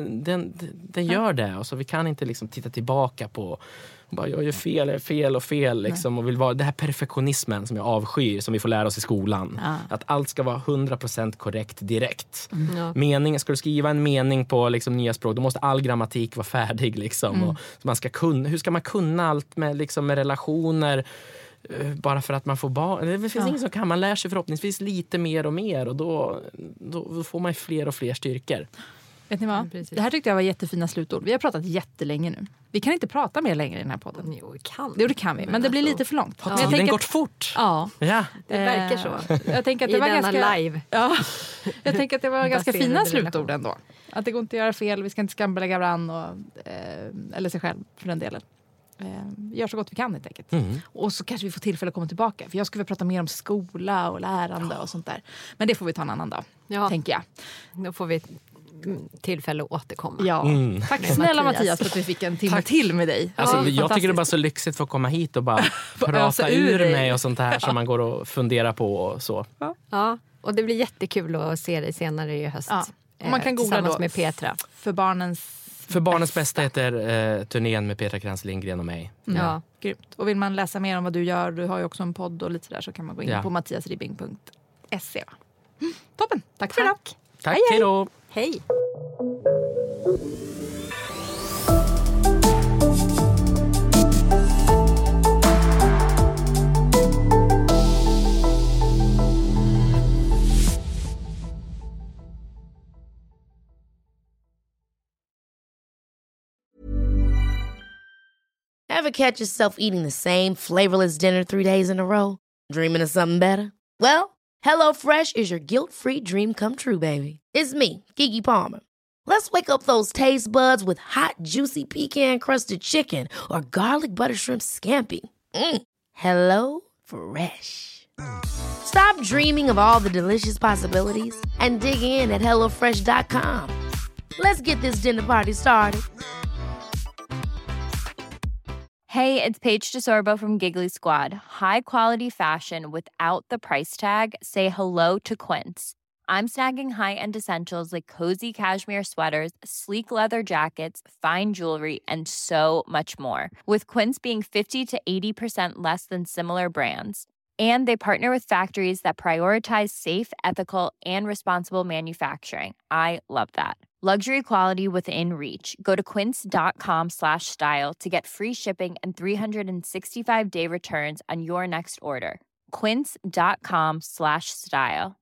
det gör det. Och så vi kan inte liksom titta tillbaka på och bara, jag gör fel liksom, och vill vara det här perfektionismen som jag avskyr, som vi får lära oss i skolan. Att allt ska vara 100% korrekt direkt. Mening, ska du skriva en mening på liksom nya språk, då måste all grammatik vara färdig liksom. Och man ska kunna, hur ska man kunna allt med, liksom, med relationer bara för att man får barn? Det finns ingen som kan. Man lär sig förhoppningsvis lite mer och mer, och då får man fler och fler styrkor. Vet ni vad? Det här tyckte jag var jättefina slutord. Vi har pratat jättelänge nu. Vi kan inte prata mer längre i den här podden. Jo, det kan vi. Men det blir lite för långt. Har tiden gått fort? Ja. Det verkar så. Jag tänker att det I var denna ganska live. Ja. Jag tänker att det var ganska fina slutord ändå. Att det går inte att göra fel. Vi ska inte skambelägga varandra eller sig själv för den delen. gör så gott vi kan helt enkelt. Och så kanske vi får tillfälle att komma tillbaka. För jag skulle vilja prata mer om skola och lärande och sånt där. Men det får vi ta en annan dag, tänker jag. Då får vi tillfälle att återkomma. Ja. Tack snälla Mattias för att vi fick en timme till med dig. Alltså, jag tycker det är bara så lyxigt för att komma hit och bara prata ur mig och sånt här som man går och funderar på och så. Ja, och det blir jättekul att se dig senare i höst. Ja. Och man kan googla då med Petra. För barnens bästa heter turnén med Petra Krantz Lindgren och mig. Ja, grymt. Och vill man läsa mer om vad du gör, du har ju också en podd och lite sådär, så kan man gå in på mattiasribbing.se. Toppen, tack för idag. Tack, hej då. Hej. Ever catch yourself eating the same flavorless dinner 3 days in a row? Dreaming of something better? Well, HelloFresh is your guilt-free dream come true, baby. It's me, Keke Palmer. Let's wake up those taste buds with hot, juicy pecan-crusted chicken or garlic butter shrimp scampi. Hello Fresh. Stop dreaming of all the delicious possibilities and dig in at HelloFresh.com. Let's get this dinner party started. Hey, it's Paige DeSorbo from Giggly Squad. High quality fashion without the price tag. Say hello to Quince. I'm snagging high-end essentials like cozy cashmere sweaters, sleek leather jackets, fine jewelry, and so much more. With Quince being 50 to 80% less than similar brands. And they partner with factories that prioritize safe, ethical, and responsible manufacturing. I love that. Luxury quality within reach. Go to quince.com/style to get free shipping and 365-day returns on your next order. Quince.com/style.